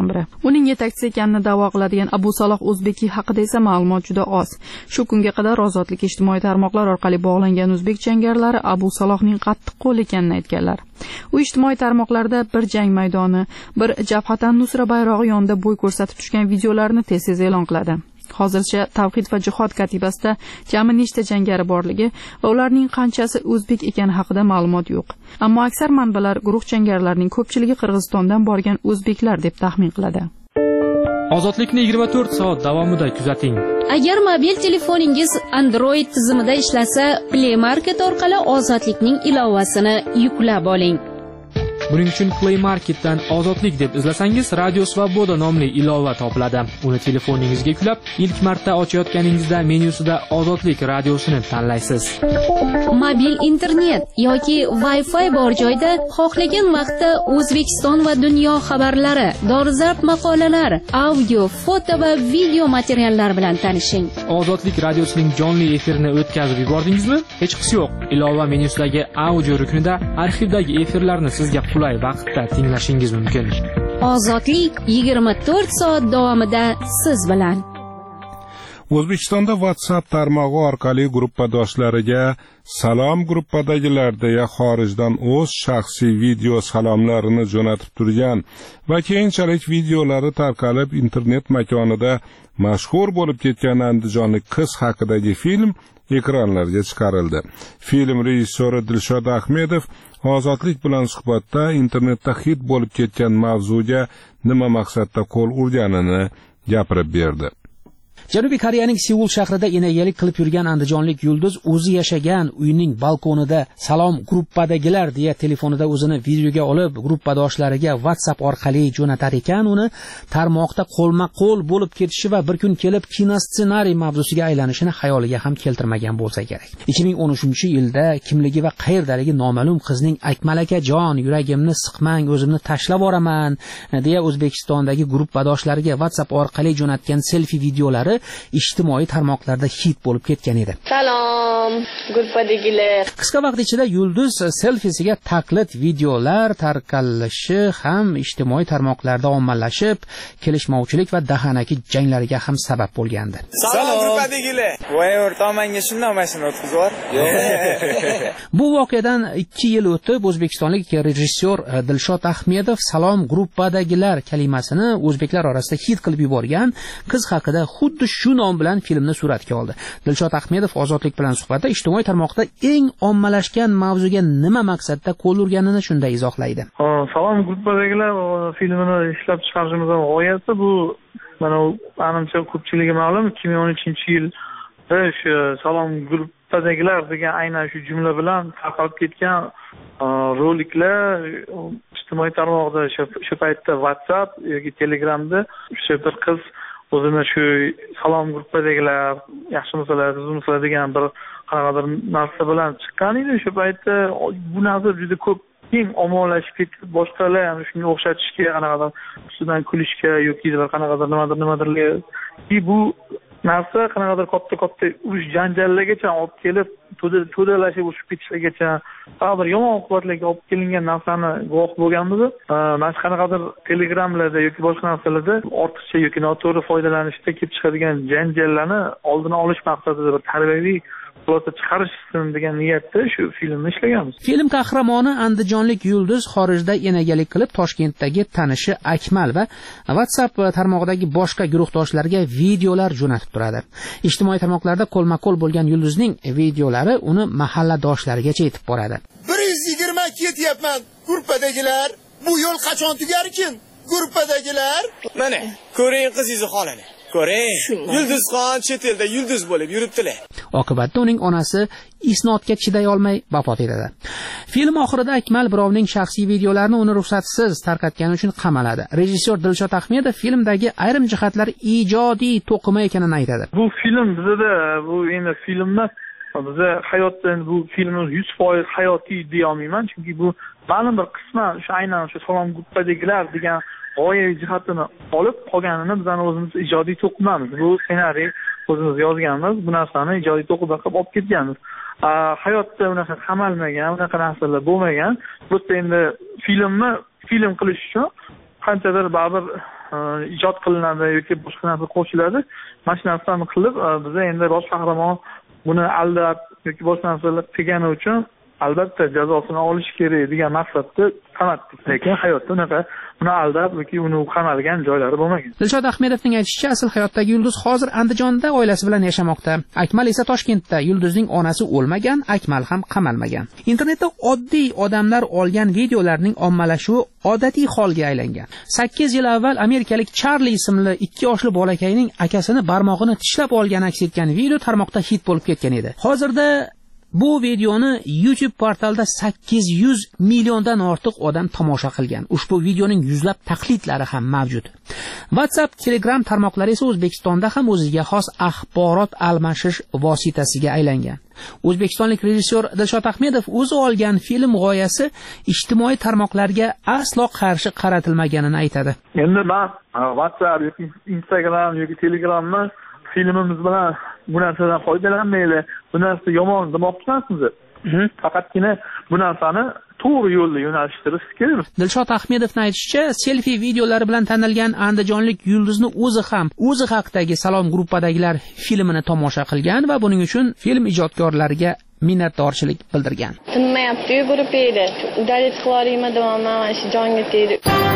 biri. Uning yetakchisi ekanini da'vo qiladigan Abu Saloh O'zbekiy haqida esa ma'lumot juda oz. Shu kunga qadar Ozodlik ijtimoiy tarmoqlar orqali bog'langan o'zbek jangarlari Abu Salohning qattiq qo'l ekanini aytganlar. U ijtimoiy tarmoqlarda bir jang maydoni, bir Jabhatan Nusra bayrog'i yonida bo'y ko'rsatib tushgan videolarni tez-tez e'lon qiladi. Hozircha Tavhid va jihod katibasida jami nechta jangari borligi va ularning qanchasi o'zbek ekani haqida ma'lumot yo'q. Ammo aksar manbalar guruh jangarlarining ko'pchiligi Qirg'izistondan borgan o'zbeklar deb taxmin qiladi. Ozodlikni 24 soat davomida kuzating. Agar mobil telefoningiz Android tizimida ishlasa, Play Market orqali Ozodlikning ilovasini yuklab oling. Buning uchun Play Marketdan Ozodlik deb izlasangiz, Radio Svoboda nomli ilova topiladi. Uni telefoningizga yuklab, ilk marta ochayotganingizda menyusida Ozodlik radiosini tanlaysiz. Mobil internet yoki Wi-Fi bor joyda xohlagan vaqtda O'zbekiston va dunyo xabarlari, dolzarb maqolalar, audio, foto va video materiallar bilan tanishing. Ozodlik radiosining jonli efirini o'tkazib yubordingizmi? Hech qisi yo'q. Ilova menyusidagi audio ruknida arxivdagi efirlarni sizga qulay vaqtda tinglashingiz mumkin. Ozodlik 24 soat davomida siz bilan. O'zbekistonda WhatsApp tarmog'i orqali gruppadoshlariga salom gruppadagilar deya xorijdan o'z shaxsiy video salomlarini jo'natib turgan va keyinchalik videolari tarqalib internet makonida mashhur bo'lib ketgan andijonlik qiz haqidagi film ekranlarga chiqarildi. Film rejissyori Dilshod Ahmedov Ozodlik bilan suhbatda internetda hit bo'lib ketgan mavzuga nima maqsadda qo'l urganini gapirib berdi. Janubiy Koreyaning Seul shahrida enagalik qilib yurgan andijonlik yulduz o'zi yashagan uyning balkonida salom gruppadagilar deya telefonida o'zini videoga olib gruppadoshlariga WhatsApp orqali jo'natar ekan, uni tarmoqda qo'lma-qo'l bo'lib ketishi va bir kun kelib kinossenariy mavzusiga aylanishini xayoliga ham keltirmagan bo'lsa kerak. 2013-yilda kimligi va qayerdaligi noma'lum qizning Akmal akajon, yuragimni siqmang, o'zimni tashlab boraman deya O'zbekistondagi gruppadoshlariga WhatsApp orqali jo'natgan selfie videolari ijtimoiy tarmoqlarda hit bo'lib ketgan edi. Salom, gruppadagilar. Qisqa vaqt ichida yulduz selfisiga taqlid videolar tarqalishi ham ijtimoiy tarmoqlarda ommalashib, kelishmovchilik va dahanaki janglariga ham sabab bo'lgandi. Salom, gruppadagilar. Voy, o'rtamanga shunday mashina o'tkazib. Bu voqeadan 2 yil o'tib, o'zbekistonlik rejissyor Dilshod Ahmedov salom gruppadagilar kalimasini o'zbeklar orasida hit qilib yuborgan qiz haqida xuddi shu nom bilan filmni suratga oldi. Dilshod Ahmedov Ozodlik bilan suhbatda ijtimoiy tarmoqda eng ommalashgan mavzuga nima maqsadda qo'l urganini shunday izohlaydi. Salom gruppadagilar filmini ishlab chiqarishimizning g'oyasi bu, mana menimcha ko'pchiligiga ma'lum, 2013-yilda shu salom gruppadagilar degan aynan shu jumla bilan tarqalib ketgan roliklar ijtimoiy tarmoqda shu paytda WhatsApp yoki Telegramda o'sha bir qiz o'zini shu salom gruppadagilar yaxshimisilar, tuzimisilar degan bir qanaqadir narsa bilan chiqqan edi. Shu paytda bu narsa juda ko'p keng ommalashib ketib, boshqalar ham shunga o'xshatishga, qanaqadir ustidan kulishga yoki bir qanaqadir nimadirlarga, bu narsa qanaqadir katta urush janjallargacha olib kelib, to'dalashib o'sib ketishlargacha bir yomon oqibatlarga olib kelingan narsani guvoh bo'lganmiz. Mana shu qanaqadir telegramlarda yoki boshqa narsalarda ortiqcha yoki noto'g'ri foydalanishda kelib chiqadigan janjallarni oldini olish maqsadida bir tarbiyaviy xulosa chiqarishsin degan niyatda shu filmni ishlaganmiz. Film qahramoni andijonlik yulduz xorijda enagalik qilib Toshkentdagi tanishi Akmal va WhatsApp tarmog'idagi boshqa guruhdoshlariga videolar jo'natib turadi. Ijtimoiy tarmoqlarda qo'lma-qo'l bo'lgan yulduzning videolari uni mahalladoshlarigacha yetib boradi. 120 ketyapman gruppadagilar. Bu yo'l qachon tugarkin? Gruppadagilar. Mana, ko'ring qizingizni holini. Ko'ring, Yulduzxon chet elda yulduz bo'lib yuribdilar. Oqibatda uning onasi isnodga chiday olmay vafot etadi. Film oxirida Akmal birovning shaxsiy videolarini uni ruxsatsiz tarqatgani uchun qamaladi. Rejissyor Dilshod Ahmedov filmdagi ayrim jihatlar ijodiy to'qima ekanini aytadi. Bu film bizda bu endi filmni biza hayotda bu filmimiz 100% hayotiy deya olmayman, chunki bu ma'lum bir qisman shu aynan shu salom gruppadagilar degan g'oyaviy jihatini olib qolganini bizani o'zimiz ijodiy to'qimamiz. Bu ssenariy o'zimiz yozganmiz, bu narsani ijodiy to'qima qilib olib ketganmiz. Hayotda unaqa qamalmagan, unaqa narsalar bo'lmagan. Bitta endi film qilish uchun qanchadir baribir ijod qilinadi yoki boshqa narsa qo'shiladi. Mana shu narsani qilib biz endi bosh qahramon buni aldab yoki boshqa narsalar qilgani uchun albatta jazosini olish kerak degan maqsadda qamatdik. Lekin hayotda unaqa uni aldab yoki uni qamalgan joylari bo'lmagan. Dilshod Ahmedovning aytishicha, asl hayotdagi Yulduz hozir Andijonda oilasi bilan yashamoqda. Akmal esa Toshkentda. Yulduzning onasi o'lmagan, Akmal ham qamalmagan. Internetda oddiy odamlar olgan videolarning ommalashuvi odatiy holga aylangan. 8 yil avval amerikalik Charlie ismli 2 yoshli bolakayning akasini barmog'ini tishlab olgani aks etgan video tarmoqda hit bo'lib ketgan edi. Hozirda bu videoni YouTube portalida 800 milliondan ortiq odam tomosha qilgan. Ushbu videoning yuzlab taqlidlari ham mavjud. WhatsApp, Telegram tarmoqlari esa O'zbekistonda ham o'ziga xos axborot almashish vositasiga aylangan. O'zbekistonlik rejissyor Dilshod Ahmedov o'zi olgan film g'oyasi ijtimoiy tarmoqlarga aslo qarshi qaratilmaganini aytadi. Endi men WhatsApp yoki Instagram yoki Telegramni filmimiz bilan bu narsadan foydalanmayli, bu narsa yomon demoqchi emasmiz. Faqatgina bu narsani to'g'ri yo'lda yo'nalishtirish kerak. Dilshod Ahmedovning aytishicha, selfie videolari bilan tanilgan andijonlik Yulduzni o'zi haqidagi Salom gruppadagilar filmini tomosha qilgan va buning uchun film ijodkorlariga minnatdorchilik bildirgan. Tinmayapti-yu gruppada. Dalit qilaverma davoman mana shu jonga tegdi.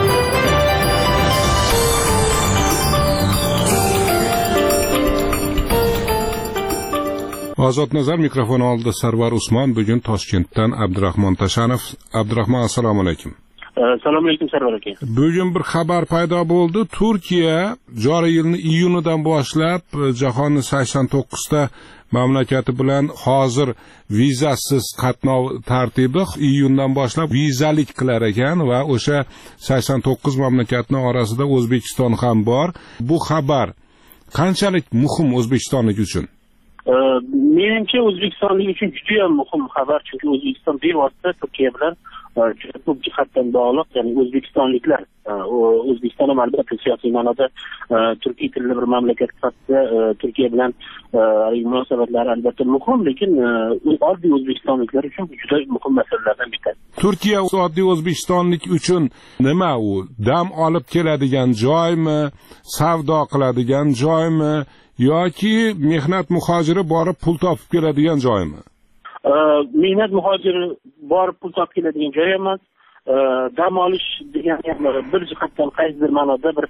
Ozod nazar mikrofoni oldida Sarvar Usmon, bugun Toshkentdan Abdurahmon Tashanov. Abdurahmon, assalomu alaykum. Assalomu alaykum Sarvar aka. Bugun bir xabar paydo bo'ldi. Turkiya joriy yilning iyunidan boshlab jahonning 89 ta mamlakati bilan hozir vizasiz qatnov tartibi iyundan boshlab vizalik qilar ekan va o'sha 89 mamlakatning orasida O'zbekiston ham bor. Bu xabar qanchalik muhim O'zbekistonlik uchun? Menimcha O'zbekistonlik uchun juda ham muhim xabar, chunki O'zbekiston bevosita Turkiya bilan juda ko'p jihatdan bog'liq, ya'ni o'zbekistonliklar O'zbekiston ham albatta siyosiy ma'noda turkiy tilli bir mamlakat sifatida Turkiya bilan munosabatlar albatta muhim, lekin oddiy o'zbekistonliklar uchun juda muhim masalalardan bittasi. Turkiya oddiy o'zbekistonlik uchun nima u? Dam olib keladigan joymi, savdo qiladigan joymi yoki mehnat muhojiri borib pul topib keladigan joymi? Mehnat muhojiri borib pul topib keladigan joy emas. Dam olish degani bir jihatdan qaysidir ma'noda bir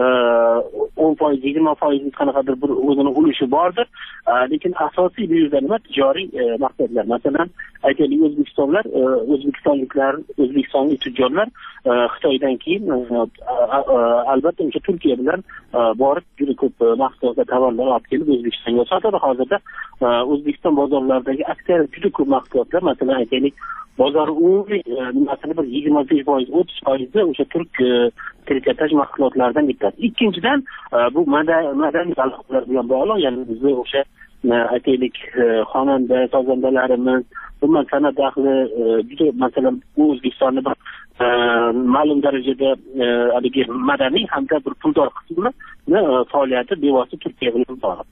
10%, 20% qanaqadir bir o'zini ulushi bordir. Lekin asosiy bu yerda nima? Tijoriy maqsadlar. Masalan, aytaylik o'zbekistonliklar, o'zbekistonlik tujjorlar Xitoydan keyin albatta o'sha Turkiya bilan borib juda ko'p mahsulotlar, tovarlar olib kelib O'zbekistonga sotadi. Hozirda O'zbekiston bozorlaridagi aksariyat juda ko'p mahsulotlar, masalan aytaylik, bozor umumiy nimasini bir 25%, 30% o'sha turk trikotaj mahsulotlaridan bittasi. Ikkinchidan bu madaniy aloqalar bilan bog'liq, ya'ni bizni o'sha aytaylik xonanda, sozandalarimiz, umuman san'at ahli juda, masalan, bu O'zbekistonni bir ma'lum darajada haligi madaniy hamda bir puldor qismi faoliyati bevosita Turkiya bilan bog'liq.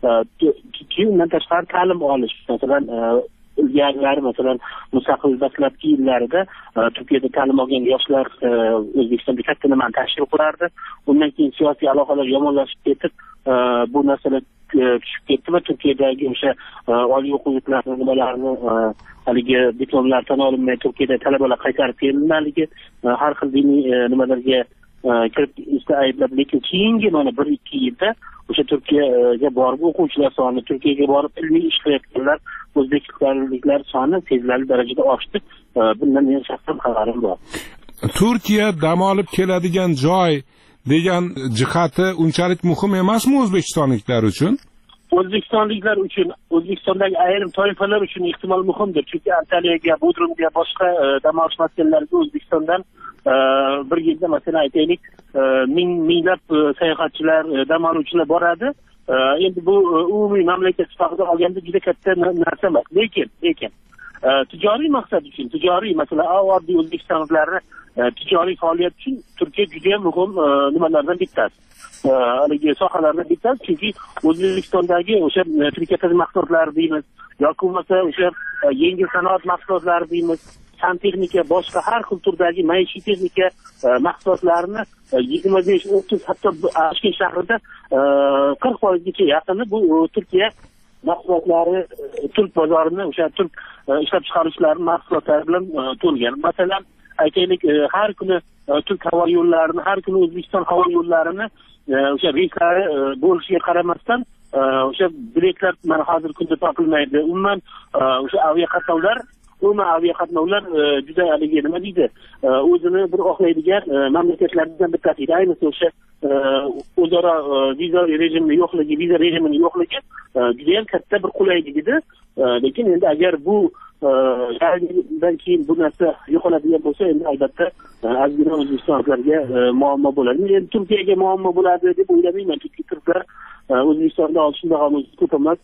Undan tashqari ta'lim olish, masalan ilgarilari, masalan mustaqil dastlabki yillarida Turkiyada ta'lim olgan yoshlar O'zbekistonga katta nimani tashkil qilardi. Undan keyin siyosiy aloqalar yomonlashib ketib, bu narsalar tushib ketdi va Turkiyadagi o'sha oliy o'quv yurtlarining nimalarini haligi diplomlar tan olinmay Turkiyada talabalar qaytarib kelinganligi, har xil diniy nimalarga kirib ayblab, lekin keyingi mana 1-2 yilda o'sha Turkiyaga borib o'quvchilar soni, Turkiyaga borib ilmiy ish qilayotganlar o'zbekistonliklar soni sezilarli darajada oshdi. Bundan men shaxsan xabarim bor. Turkiya dam olib keladigan joy degan jihati unchalik muhim emasmi o'zbekistonliklar uchun? O'zbekistonliklar uchun, O'zbekistondagi ayrim toifalar uchun ehtimol muhimdir. Chunki Antaliyaga, Bodrumga, boshqa dam olish maskanlariga O'zbekistondan bir yilda masalan aytaylik minglab sayohatchilar, dam oluvchilar boradi. Endi bu umumiy mamlakat sifatida olganda juda katta narsa emas. Lekin tijoriy maqsad uchun, tijoriy masalan oddiy o'zbekistonliklarni tijoriy faoliyat uchun Turkiya juda ham muhim nimalardan bittasi. Haligi sohalardan bittasi, chunki O'zbekistondagi o'sha trikotaj mahsulotlari deymiz yoki bo'lmasa o'sha yengil sanoat mahsulotlari deymiz, santexnika boshqa har xil turdagi maishiy texnika mahsulotlarini 25-30 hatto Toshkent shahrida 40%gacha yaqini bu Turkiya mahsulotlari turk bozorini o'sha turk ishlab chiqaruvchilarning mahsulotlari bilan to'lgan. Masalan, aytaylik, har kuni turk havo yo'llarini, har kuni O'zbekiston havo yo'llarini o'sha reyslari bo'lishiga qaramasdan o'sha biletlar mana hozir kunda topilmaydi. Umuman o'sha aviaqatnovlar juda haligi nima deydi, o'zini bir oqlaydigan mamlakatlardan bittasi edi. Ayniqsa o'sha o'zaro viza rejimining yo'qligi juda ham katta bir qulaylik edi. Lekin endi agar bu dan keyin bu narsa yo'qoladigan bo'lsa, endi albatta ozgina o'zbekistonliklarga muammo bo'ladi. Endi Turkiyaga muammo bo'ladi deb o'ylamayman, chunki turklar O'zbekistonda olishindag'i ko'p emas.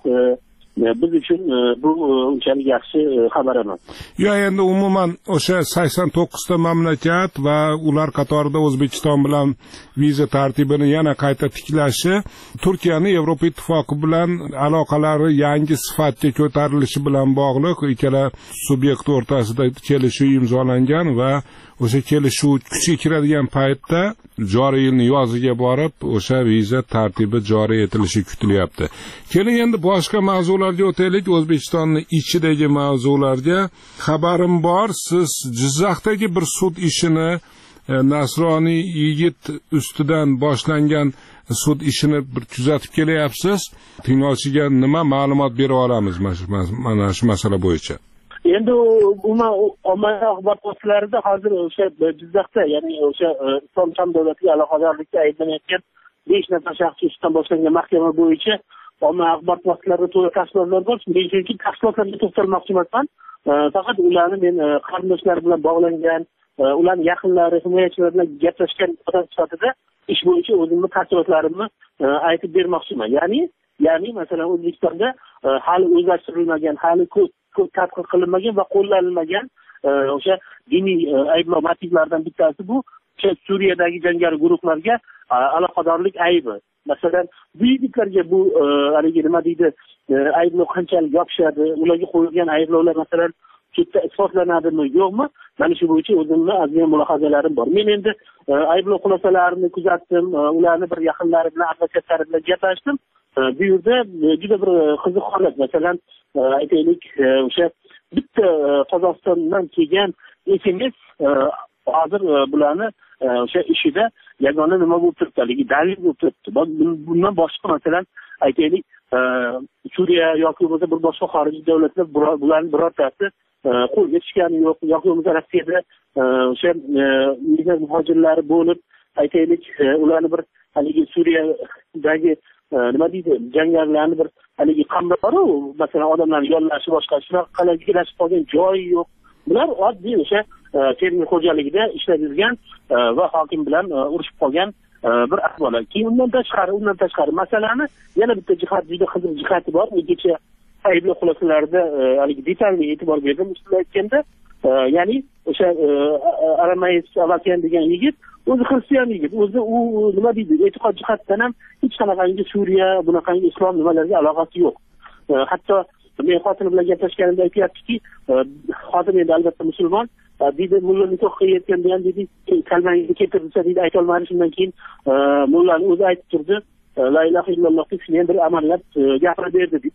Biz uchun bu unchalik yaxshi xabar emas. Yo, endi umuman o'sha 89 ta mamlakat va ular qatorida O'zbekiston bilan viza tartibini yana qayta tiklashi Turkiyani Yevropa Ittifoqi bilan aloqalari yangi sifatga ko'tarilishi bilan bog'liq. Ikkala subyekt o'rtasida kelishuv imzolangan va o'sha kelishuv kuchga kiradigan paytda joriy yilning yoziga borib o'sha viza tartibi joriy etilishi kutilyapti. Keling endi boshqa mavzularga o'taylik. O'zbekistonning ichidagi mavzularga xabarim bor. Siz Jizzaxdagi bir sud ishini, nasroniy yigit ustidan boshlangan sud ishini bir kuzatib kelyapsiz. Tinglovchiga nima ma'lumot bera olamiz mana shu masala bo'yicha? Endi ommaviy axborot vositalarida hozir o'sha Jizzaxda, ya'ni o'sha Islom davlatiga aloqadorlikda ayblanayotgan 5 nafar shaxs ustidan boshlangan mahkama bo'yicha ommaviy axborot vositalarida to'liq tafsilotlar bor. Men chunki tafsilotlarga to'xtalmoqchi emasman. Faqat ularni men qarindoshlari bilan bog'langan, ularning yaqinlari, himoyachilari bilan gaplashgan odam sifatida ish bo'yicha o'zimni tafsilotlarimni aytib bermoqchiman. Ya'ni masalan O'zbekistonda hali o'zlashtirilmagan, hali ko'p tadqiq qilinmagan va qo'llanilmagan o'sha diniy ayblov motivlaridan bittasi bu Suriyadagi jangari guruhlarga aloqadorlik aybi. Masalan, bu yigitlarga bu haligi nima deydi, ayblov qanchalik yopishadi, ularga qo'yilgan ayblovlar masalan sudda isbotlanadimi, yo'qmi? Mana shu bo'yicha o'zimning ozgina mulohazalarim bor. Men endi ayblov xulosalarini kuzatdim, ularni bir yaqinlari bilan, advokatlari bilan gaplashdim. Bu yerda juda bir qiziq holat. Masalan, aytaylik, o'sha bitta Qozog'istondan kelgan SMS hozir bularni o'sha ishida yagona nima bo'lib turibdi, dalil bo'lib turibdi. Bundan boshqa masalan aytaylik, Suriya yoki bo'lmasa bir boshqa xorijiy davlatlar bularning birortasi qo'lga tushgani yo'q, yoki bo'lmasa Rossiyada o'sha mehnat muhojirlari bo'lib, aytaylik, ularni bir haligi Suriyadagi nima deydi, jangarilarni bir haligi qamroqlar-ku, masalan odamlarni yollashi boshqa shunaqa qalashib qolgan joyi yo'q. Bular oddiy o'sha fermer xo'jaligida ishlab yurgan va hokim bilan urushib qolgan bir ahvol. Keyin undan tashqari masalani yana bitta jihat, juda qiziq jihati bor. Kecha ayblov xulosalarida haligi detalli e'tibor berdim. Ustida aytganda, ya'ni o'sha Aramayis Avakian degan yigit o'zi xristian yigit, o'zi u nima deydi, e'tiqod jihatdan ham hech qanaqangi Suriya, bunaqangi islom nimalarga aloqasi yo'q. Hatto men xotini bilan gaplashganimda aytyaptiki, xotin endi albatta musulmon, deydi, mulla nikoh qilayotganda ham deydi, kalmangizni keltirsa deydi, aytolmadi. Shundan keyin mullani o'zi aytib turdi, la ilaha illalloh deb shuni bir amallab gapirib berdi deydi.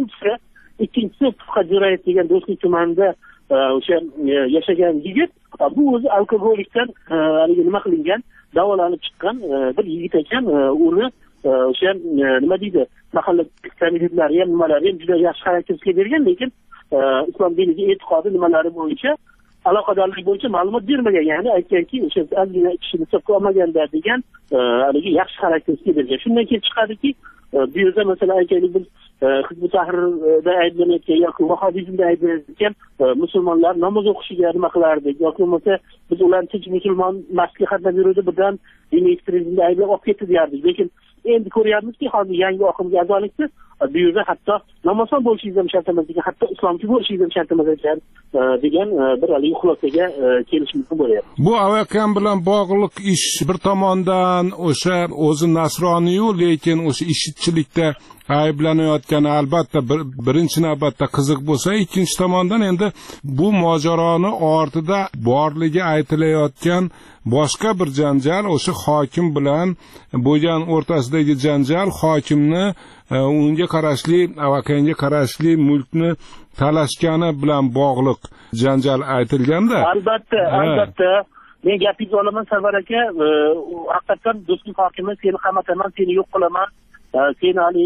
Ikkinchisi Fuqat Jo'rayev degan Do'stlik tumanida o'sha yashagan yigit, bu o'zi alkogolikdan haligi nima qilingan, davolanib chiqqan bir yigit ekan. Uni o'sha nima deydi, mahalla komitetlari ham nimalari ham juda yaxshi xarakterga bergan, lekin islom diniga e'tiqodi nimalari bo'yicha aloqadorlik bo'yicha ma'lumot bermagan. Ya'ni aytganki, o'sha ozgina kishini hisobga olmaganda degan haligi yaxshi xarakterga bergan. Shundan kelib chiqadiki, bu yerda masalan aytaylik, biz Hizb-ut Tahrirda ayblanayotgan yoki vahobizmda ayblanayotgan musulmonlar namoz o'qishiga nima qilardik, yoki bo'lmasa biz ularni tinch musulmon maslahatlab yuruvdi, birdan diniy ekstremizmda ayblab olib ketdi derdik. Lekin endi ko'ryapmizki, hozir yangi oqimga a'zolikda bu yerda hatto namozxon bo'lishingiz ham shart emas degan, hatto islomchi bo'lishingiz ham shart emas ekan degan bir haligi xulosaga kelish mumkin bo'lyapti. Bu Avakan bilan bog'liq ish bir tomondan o'zi nasroniy-yu, lekin o'sha ishchilikda ayblanayotgani albatta birinchi navbatda qiziq bo'lsa, ikkinchi tomondan endi bu mojaroni ortida borligi aytilayotgan boshqa bir janjal, o'sha hokim bilan bo'lgan o'rtasidagi janjal, hokimni unga qarashli, Avakanga qarashli mulkni talashgani bilan bog'liq janjal aytilganda. Albatta. Men gapingizni olaman Sarvar aka, haqiqatan Do'stlik hokimi seni qamataman, seni yo'q qilaman, seni hali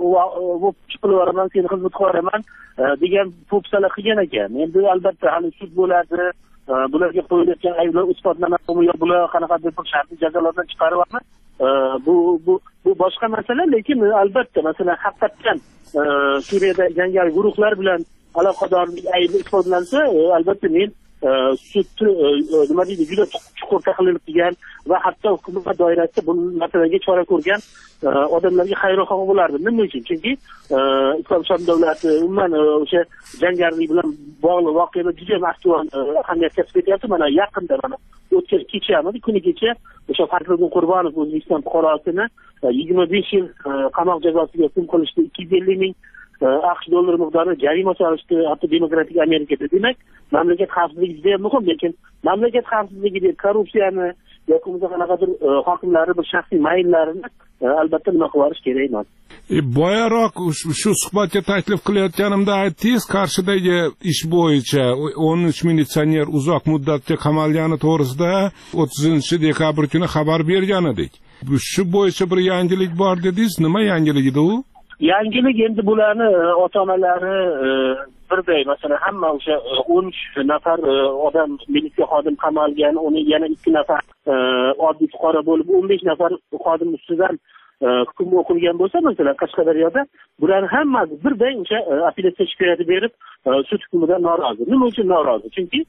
chiqib yuboraman, seni xizmat qilaman degan po'pisalar qilgan ekan. Endi albatta hali sud bo'ladi, bularga qo'yilayotgan ayblar isbotlanadimi yo bular qanaqadir bir shartli jazolardan chiqaryapmi? Bu boshqa masala, lekin albatta masalan haqiqatan Suriyada jangovar guruhlar bilan aloqadorlik aybi isbotlansa, albatta men sudni nima deydi, juda chuqur tahlil qilgan va hatto hukumat doirasida bu masalaga chora ko'rgan odamlarga xayrixoh bo'lardim. Nima uchun? Chunki Islom davlati umuman o'sha jangarilik bilan bog'liq voqealar juda ham aktual ahamiyat kasb etyapti. Mana yaqinda o'tgan kuni kecha o'sha Fazliddin Qurbonov O'zbekiston fuqarosini 25 yil qamoq jazosiga hukm qilishdi, 250 ming AQSh dollari miqdorida jarima solishdi, hatto demokratik Amerikada. Demak, mamlakat xavfsizligi juda ham muhim, lekin mamlakat xavfsizligi deb korrupsiyani yoki bo'lmasa qanaqadir hokimlarni bir shaxsiy mayllarini albatta nima qilib olish kerak emas. Boyaroq shu suhbatga taklif qilayotganimda aytdingiz, Qarshidagi ish bo'yicha 13 militsioner uzoq muddatga qamalgani to'g'risida 30 dekabr kuni xabar bergan edik. Shu bo'yicha bir yangilik bor dedingiz. Nima yangilik edi u? Yangilik endi bularni ota-onalari birday, masalan, hamma o'sha 13 nafar odam militsiya xodim qamalgan, uni yana 2 nafar oddiy fuqaro bo'lib 15 nafar xodim ustidan hukm o'qilgan bo'lsa, masalan, Qashqadaryoda bularning hammasi birday o'sha apellyatsiya shikoyati berib, sud hukmidan norozi. Nima uchun norozi? Chunki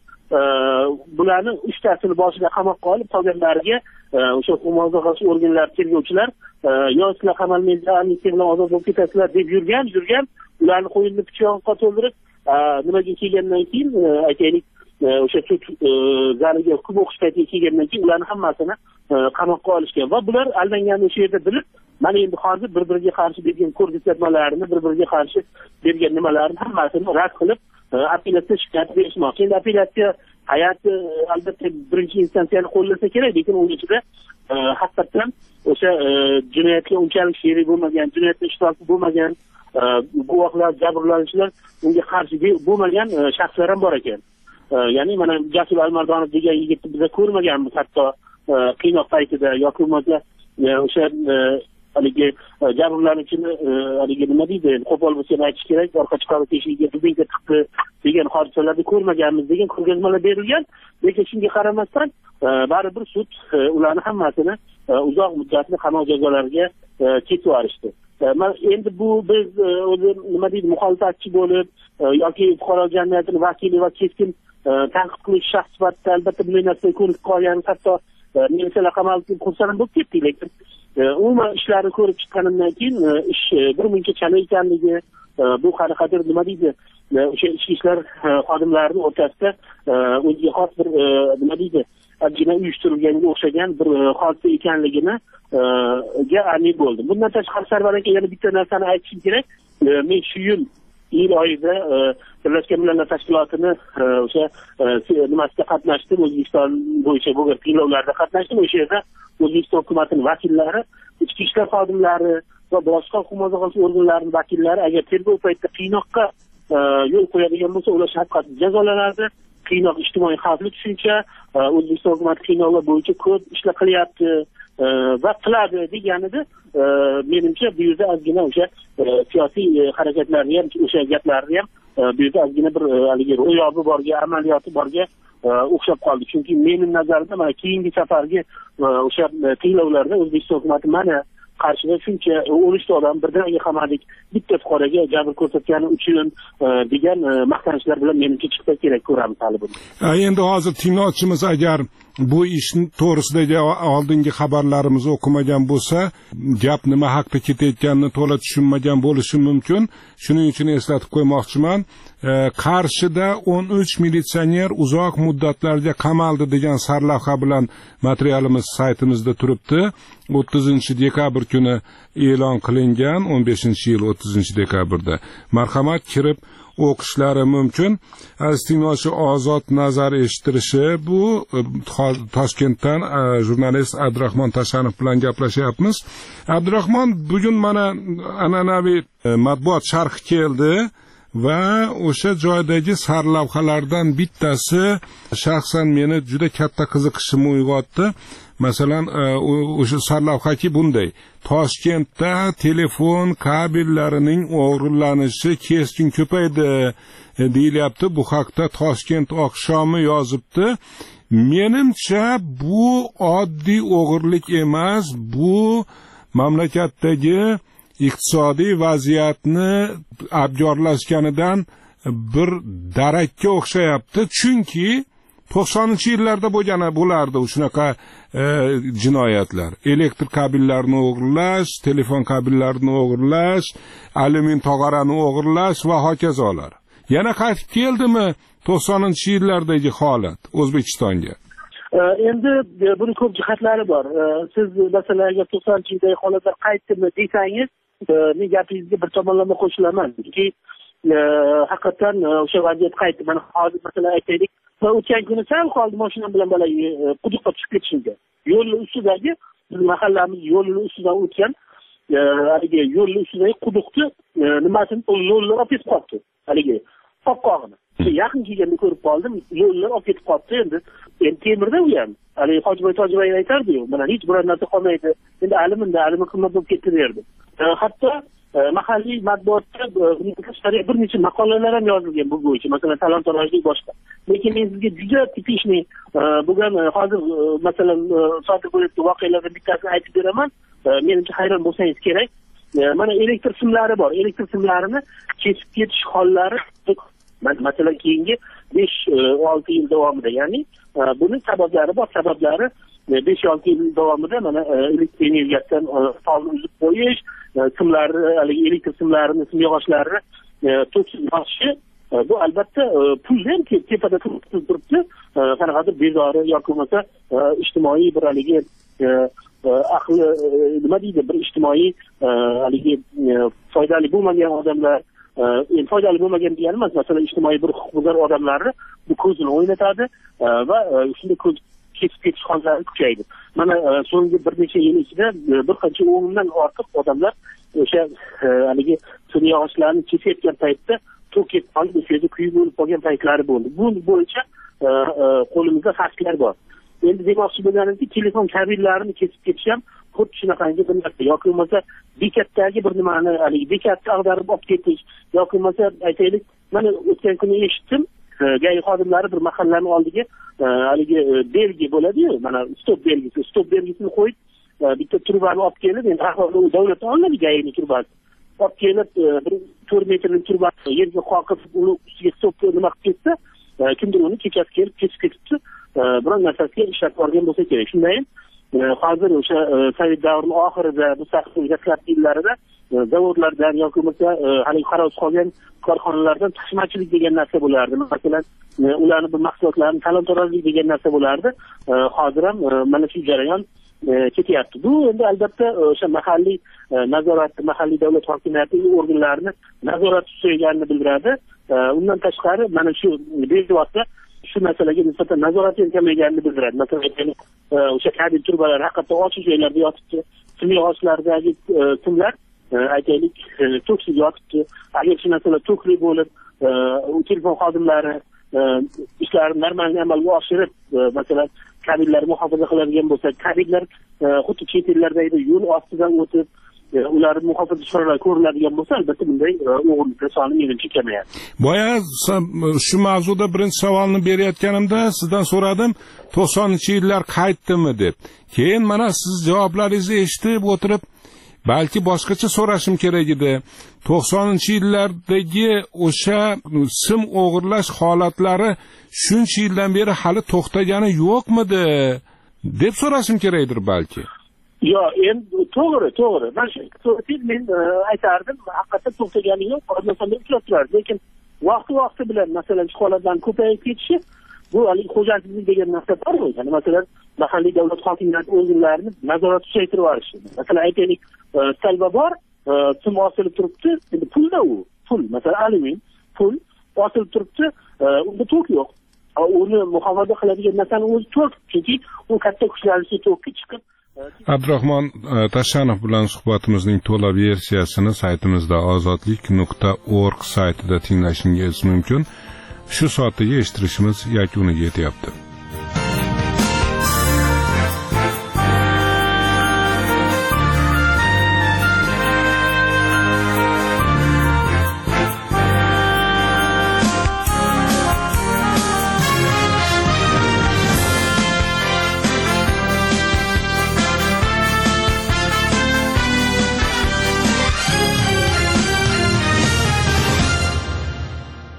bularni 3 tasini boshida qamoqqa olib, qolganlariga o'sha huquq organlar, tergovchilar yo sizlar qamalmaysiz, amnistiya bilan ozod bo'lib ketasizlar deb yurgan, ularni qo'yinni pichoqqa to'ldirib, nimaga kelgandan keyin aytaylik, o'sha sud zaliga hukm o'qish paytiga kelgandan keyin ularning hammasini qamoqqa olishgan va bular aldanganini o'sha yerda bilib, mana endi hozir bir-biriga qarshi bergan ko'rsatmalarini, bir-biriga qarshi bergan nimalarini hammasini rad qilib, apellyatsiya shikoyat berishmoqchi. Endi apellyatsiya hay'ati albatta birinchi instansiyani qo'llasa kerak, lekin uning ichida haqiqatan o'sha jinoyatga unchalik sherik bo'lmagan, jinoyatda ishtirok bo'lmagan guvohlar, jabrlanuvchilar, unga qarshi bo'lmagan shaxslar ham bor ekan. Ya'ni mana Jasur Almardonov degan yigitni biz ko'rmaganmiz hatto qiynoq paytida yoki bo'lmasa o'sha haligi jabrlanuvchini haligi nima deydi, qo'pol bo'lsa ham aytish kerak, orqa chiqarib teshigiga dubinka tiqdi degan hodisalarni ko'rmaganmiz degan ko'rgazmalar berilgan, lekin shunga qaramasdan baribir sud ularni hammasini uzoq muddatli qamoq jazolariga ketib yuborishdi. Endi bu biz o'zi nima deydi, muxolifatchi bo'lib yoki fuqaro jamiyatining vakili va keskin tanqid qilish shaxs sifatida albatta bunday narsaga ko'nikib qolgan, hatto militsiyalar qamalib xursand bo'lib ketdik, lekin umuman ishlarni ko'rib chiqqanimdan keyin ish birmuncha chala ekanligi, bu qanaqadir nima deydi, o'sha ichki ishlar xodimlarining o'rtasida o'ziga xos bir nima deydi, jinoyat uyushtirilganga o'xshagan bir hodisa ekanligini ga amin bo'ldim. Bundan tashqari Sarvar aka, yana bitta narsani aytishim kerak. Men shu yil oyida Birlashgan Millatlar Tashkilotini o'sha nimasida qatnashdim, O'zbekiston bo'yicha bo'lgan tinglovlarda qatnashdim. O'sha yerda O'zbekiston hukumatining vakillari, ichki ishlar xodimlari va boshqa hukumat organlarining vakillari agar tergov paytida qiynoqqa yo'l qo'yadigan bo'lsa, ular shafqatsiz jazolanadi. Qiynoq ijtimoiy xavfli tushuncha, O'zbekiston hukumati qiynoqlar bo'yicha ko'p ishlar qilyapti va qiladi deganida, menimcha bu yerda ozgina o'sha siyosiy harakatlarni ham, o'sha gaplarni ham bu yerda ozgina bir haligi ro'yobi borga, amaliyoti borga o'xshab qoldi. Chunki mening nazarimda mana keyingi safargi o'sha tinglovlarda O'zbekiston hukumati mana Qarshida shuncha 13 odam birdaniga qamadik, bitta fuqaroga jabr ko'rsatgani uchun degan maqtanishlar bilan menimcha chiqsa kerak ko'ramiz hali buni. Endi hozir tinglovchimiz agar bu ish to'g'risidagi oldingi xabarlarimizni o'qimagan bo'lsa, gap nima haqida ketayotganini to'la tushunmagan bo'lishi mumkin. Shuning uchun eslatib qo'ymoqchiman. Qarshida 13 militsioner uzoq muddatlarga qamaldi degan sarlavha bilan materialimiz saytimizda turibdi. 30-dekabr kuni e'lon qilingan, 15-yil 30-dekabrda. Marhamat, kirib o'qishlari mumkin. Aziz tinglovchi, Ozod nazar eshittirishi bu. Toshkentdan jurnalist Abdurahmon Tashanov bilan gaplashyapmiz. Abdurahmon, bugun mana an'anaviy matbuot sharhi keldi va o'sha joydagi sarlavhalardan bittasi shaxsan meni juda katta qiziqishimni uyg'otdi. Masalan, o'sha sarlavhaki bunday: Toshkentda telefon kabellarining o'g'irlanishi keskin ko'paydi deyilyapti. Bu haqda Toshkent oqshomi yozibdi. Menimcha bu oddiy o'g'irlik emas, bu mamlakatdagi iqtisodiy vaziyatni abgorlashganidan bir darakka o'xshayapti. Chunki 90-yillarda bo'lardi shunaqa jinoyatlar. Elektr kabellarini o'g'irlash, telefon kabellarini o'g'irlash, alyumin tog'orani o'g'irlash va hokazolar. Yana qaytib keldimi 90-yillardagi holat O'zbekistonga? Endi buni ko'p jihatlari bor. Siz masalan agar 90-yildagi holatlar qaytdimi desangiz, men gapingizga bir tomonlama qo'shilaman. Chunki haqiqatan o'sha vaziyat qaytdi. Mana hozir masalan aytaylik, o'tgan kuni sal qoldi mashinam bilan quduqqa tushib ketishimga. Yo'l ustidagi, mahallamiz yo'l ustidan o'tgan, haligi yo'l ustidagi quduqni nimasini yo'llar olib ketib qoldi. Haligi qopqog'ini. Yaqin kelganda ko'rib qoldim, yo'llar olib ketib qoldi. Endi temirda u ham. Haligi Hojiboy aytardi-yu, mana hech biror narsa qolmaydi. Endi alimi qimmat bo'lib ketdi derdi. Hatto mahalliy matbuotda bir necha maqolalar ham yozilgan bu bo'yicha, masalan talon-torojlik boshqa. Lekin men sizga juda tipishniy bo'lgan hozir masalan sodir bo'layotgan voqealardan bittasini aytib beraman. Menimcha hayron bo'lsangiz kerak. Mana elektr simlari bor. Elektr simlarini kesib ketish hollari masalan keyingi 5-6 yil davomida, ya'ni buni sabablari bor. Sabablari 5-6 yil davomida mana elektr energiyasidan tolni uzib qo'yish, simlar, elektr simlarini, simyog'ochlarini to'ksiz yosishi, bu albatta pulni ham tepada turibdi. Qanaqadir bezori yoki bo'lmasa ijtimoiy bir haligi aqli nima deydi, bir ijtimoiy haligi foydali bo'lmagan odamlar, foydali bo'lmagan degani emas, masalan ijtimoiy bir huquqbuzar odamlarni bu ko'zini o'ynatadi va shunday ko'z kesib ketish hollari kuchaydi. Mana so'nggi bir necha yil ichida bir qancha 10 mingdan ortiq odamlar o'sha haligi simyog'ochlarni kesayotgan paytda to'kib qolib, o'sha yerda kuyib o'lib qolgan paytlari bo'ldi. Bu bo'yicha qo'limizda faktlar bor. Endi demoqchi bo'lganimki, telefon kabellarini kesib ketish ham xuddi shunaqangi bir narsa. Yoki bo'lmasa bekatdagi bir nimani, haligi bekatni ag'darib olib ketish, yoki bo'lmasa aytaylik, mana o'tgan kuni eshitdim, gay xodimlari bir mahallaning oldiga haligi belgi bo'ladi-yu, mana stop belgisini qo'yib, bitta turbani olib kelib, endi aholi davlat olmadi gayning turbasi. Olib kelib, bir 4 metrlik turbani yerga qoqib, uni ustiga stop nima qilib ketsa, kimdir uni kechasi kelib kesib ketibdi. Biron narsasiga ishlatib olgan bo'lsa kerak. Shunday hozir o'sha Sovet davrining oxirida, mustaqil dastlabki yillarida zavodlardan yoki bo'lmasa haligi qarovsiz qolgan korxonalardan tashmachilik degan narsa bo'lardi. Masalan, ularning bir mahsulotlarini talon-torojlik degan narsa bo'lardi. Hozir ham mana shu jarayon ketyapti. Bu endi albatta o'sha mahalliy nazorat, mahalliy davlat hokimiyati organlarini nazorat ustiga bildiradi. Undan tashqari mana shu bevosita shu masalaga nisbatan nazorat etolmaganini bildiradi. Masalan, o'sha kabel turbalari haqiqatda ochiq joylarda yotibdi. Simyog'ochlardagi simlar aytaylik to'ksiz yotibdi. Agar shu narsalar to'kli bo'lib, telefon xodimlari ishlarini normal amalga oshirib, masalan, kabellar muhofaza qiladigan bo'lsa, kabellar xuddi chet ellardagi yo'l ostidan o'tib, ularni muhofaza choralari ko'riladigan bo'lsa, albatta bunday o'g'irliklar soni menimcha kamayadi. Boya shu mavzuda birinchi savolni berayotganimda sizdan so'radim, 90-yillar qaytdimi deb. Keyin mana siz javoblaringizni eshitib o'tirib, balki boshqacha so'rashim kerak edi. 90-yillardagi o'sha sim o'g'irlash holatlari shuncha yildan beri hali to'xtagani yo'qmidi deb so'rashim kerakdir balki. Yo, endi to'g'ri. Mana shu men aytardim, haqiqatdan to'xtagani yo'q, o'rnasamda uchrab turardi, lekin vaqti bilan masalan shu holatlarning ko'payib ketishi bu haligi xo'jaliklik degan narsa bor-ku. Ya'ni masalan mahalliy davlat hokimlari o'zlarini nazorat kuchaytirib olishi. Masalan aytaylik, talaba bor, sim osilib turibdi, endi pulda u, pul, masalan alyumin, pul osilib turibdi, unda tok yo'q. Uni muhofaza qiladigan narsani o'zi tok, chunki u katta kuchlanishli tokka chiqib Abdurahmon Tashanov bilan suhbatimizning to'liq versiyasini saytimizda ozodlik.org saytida tinglashingiz mumkin. Shu soatdagi eshittirishimiz yakuniga yetyapti.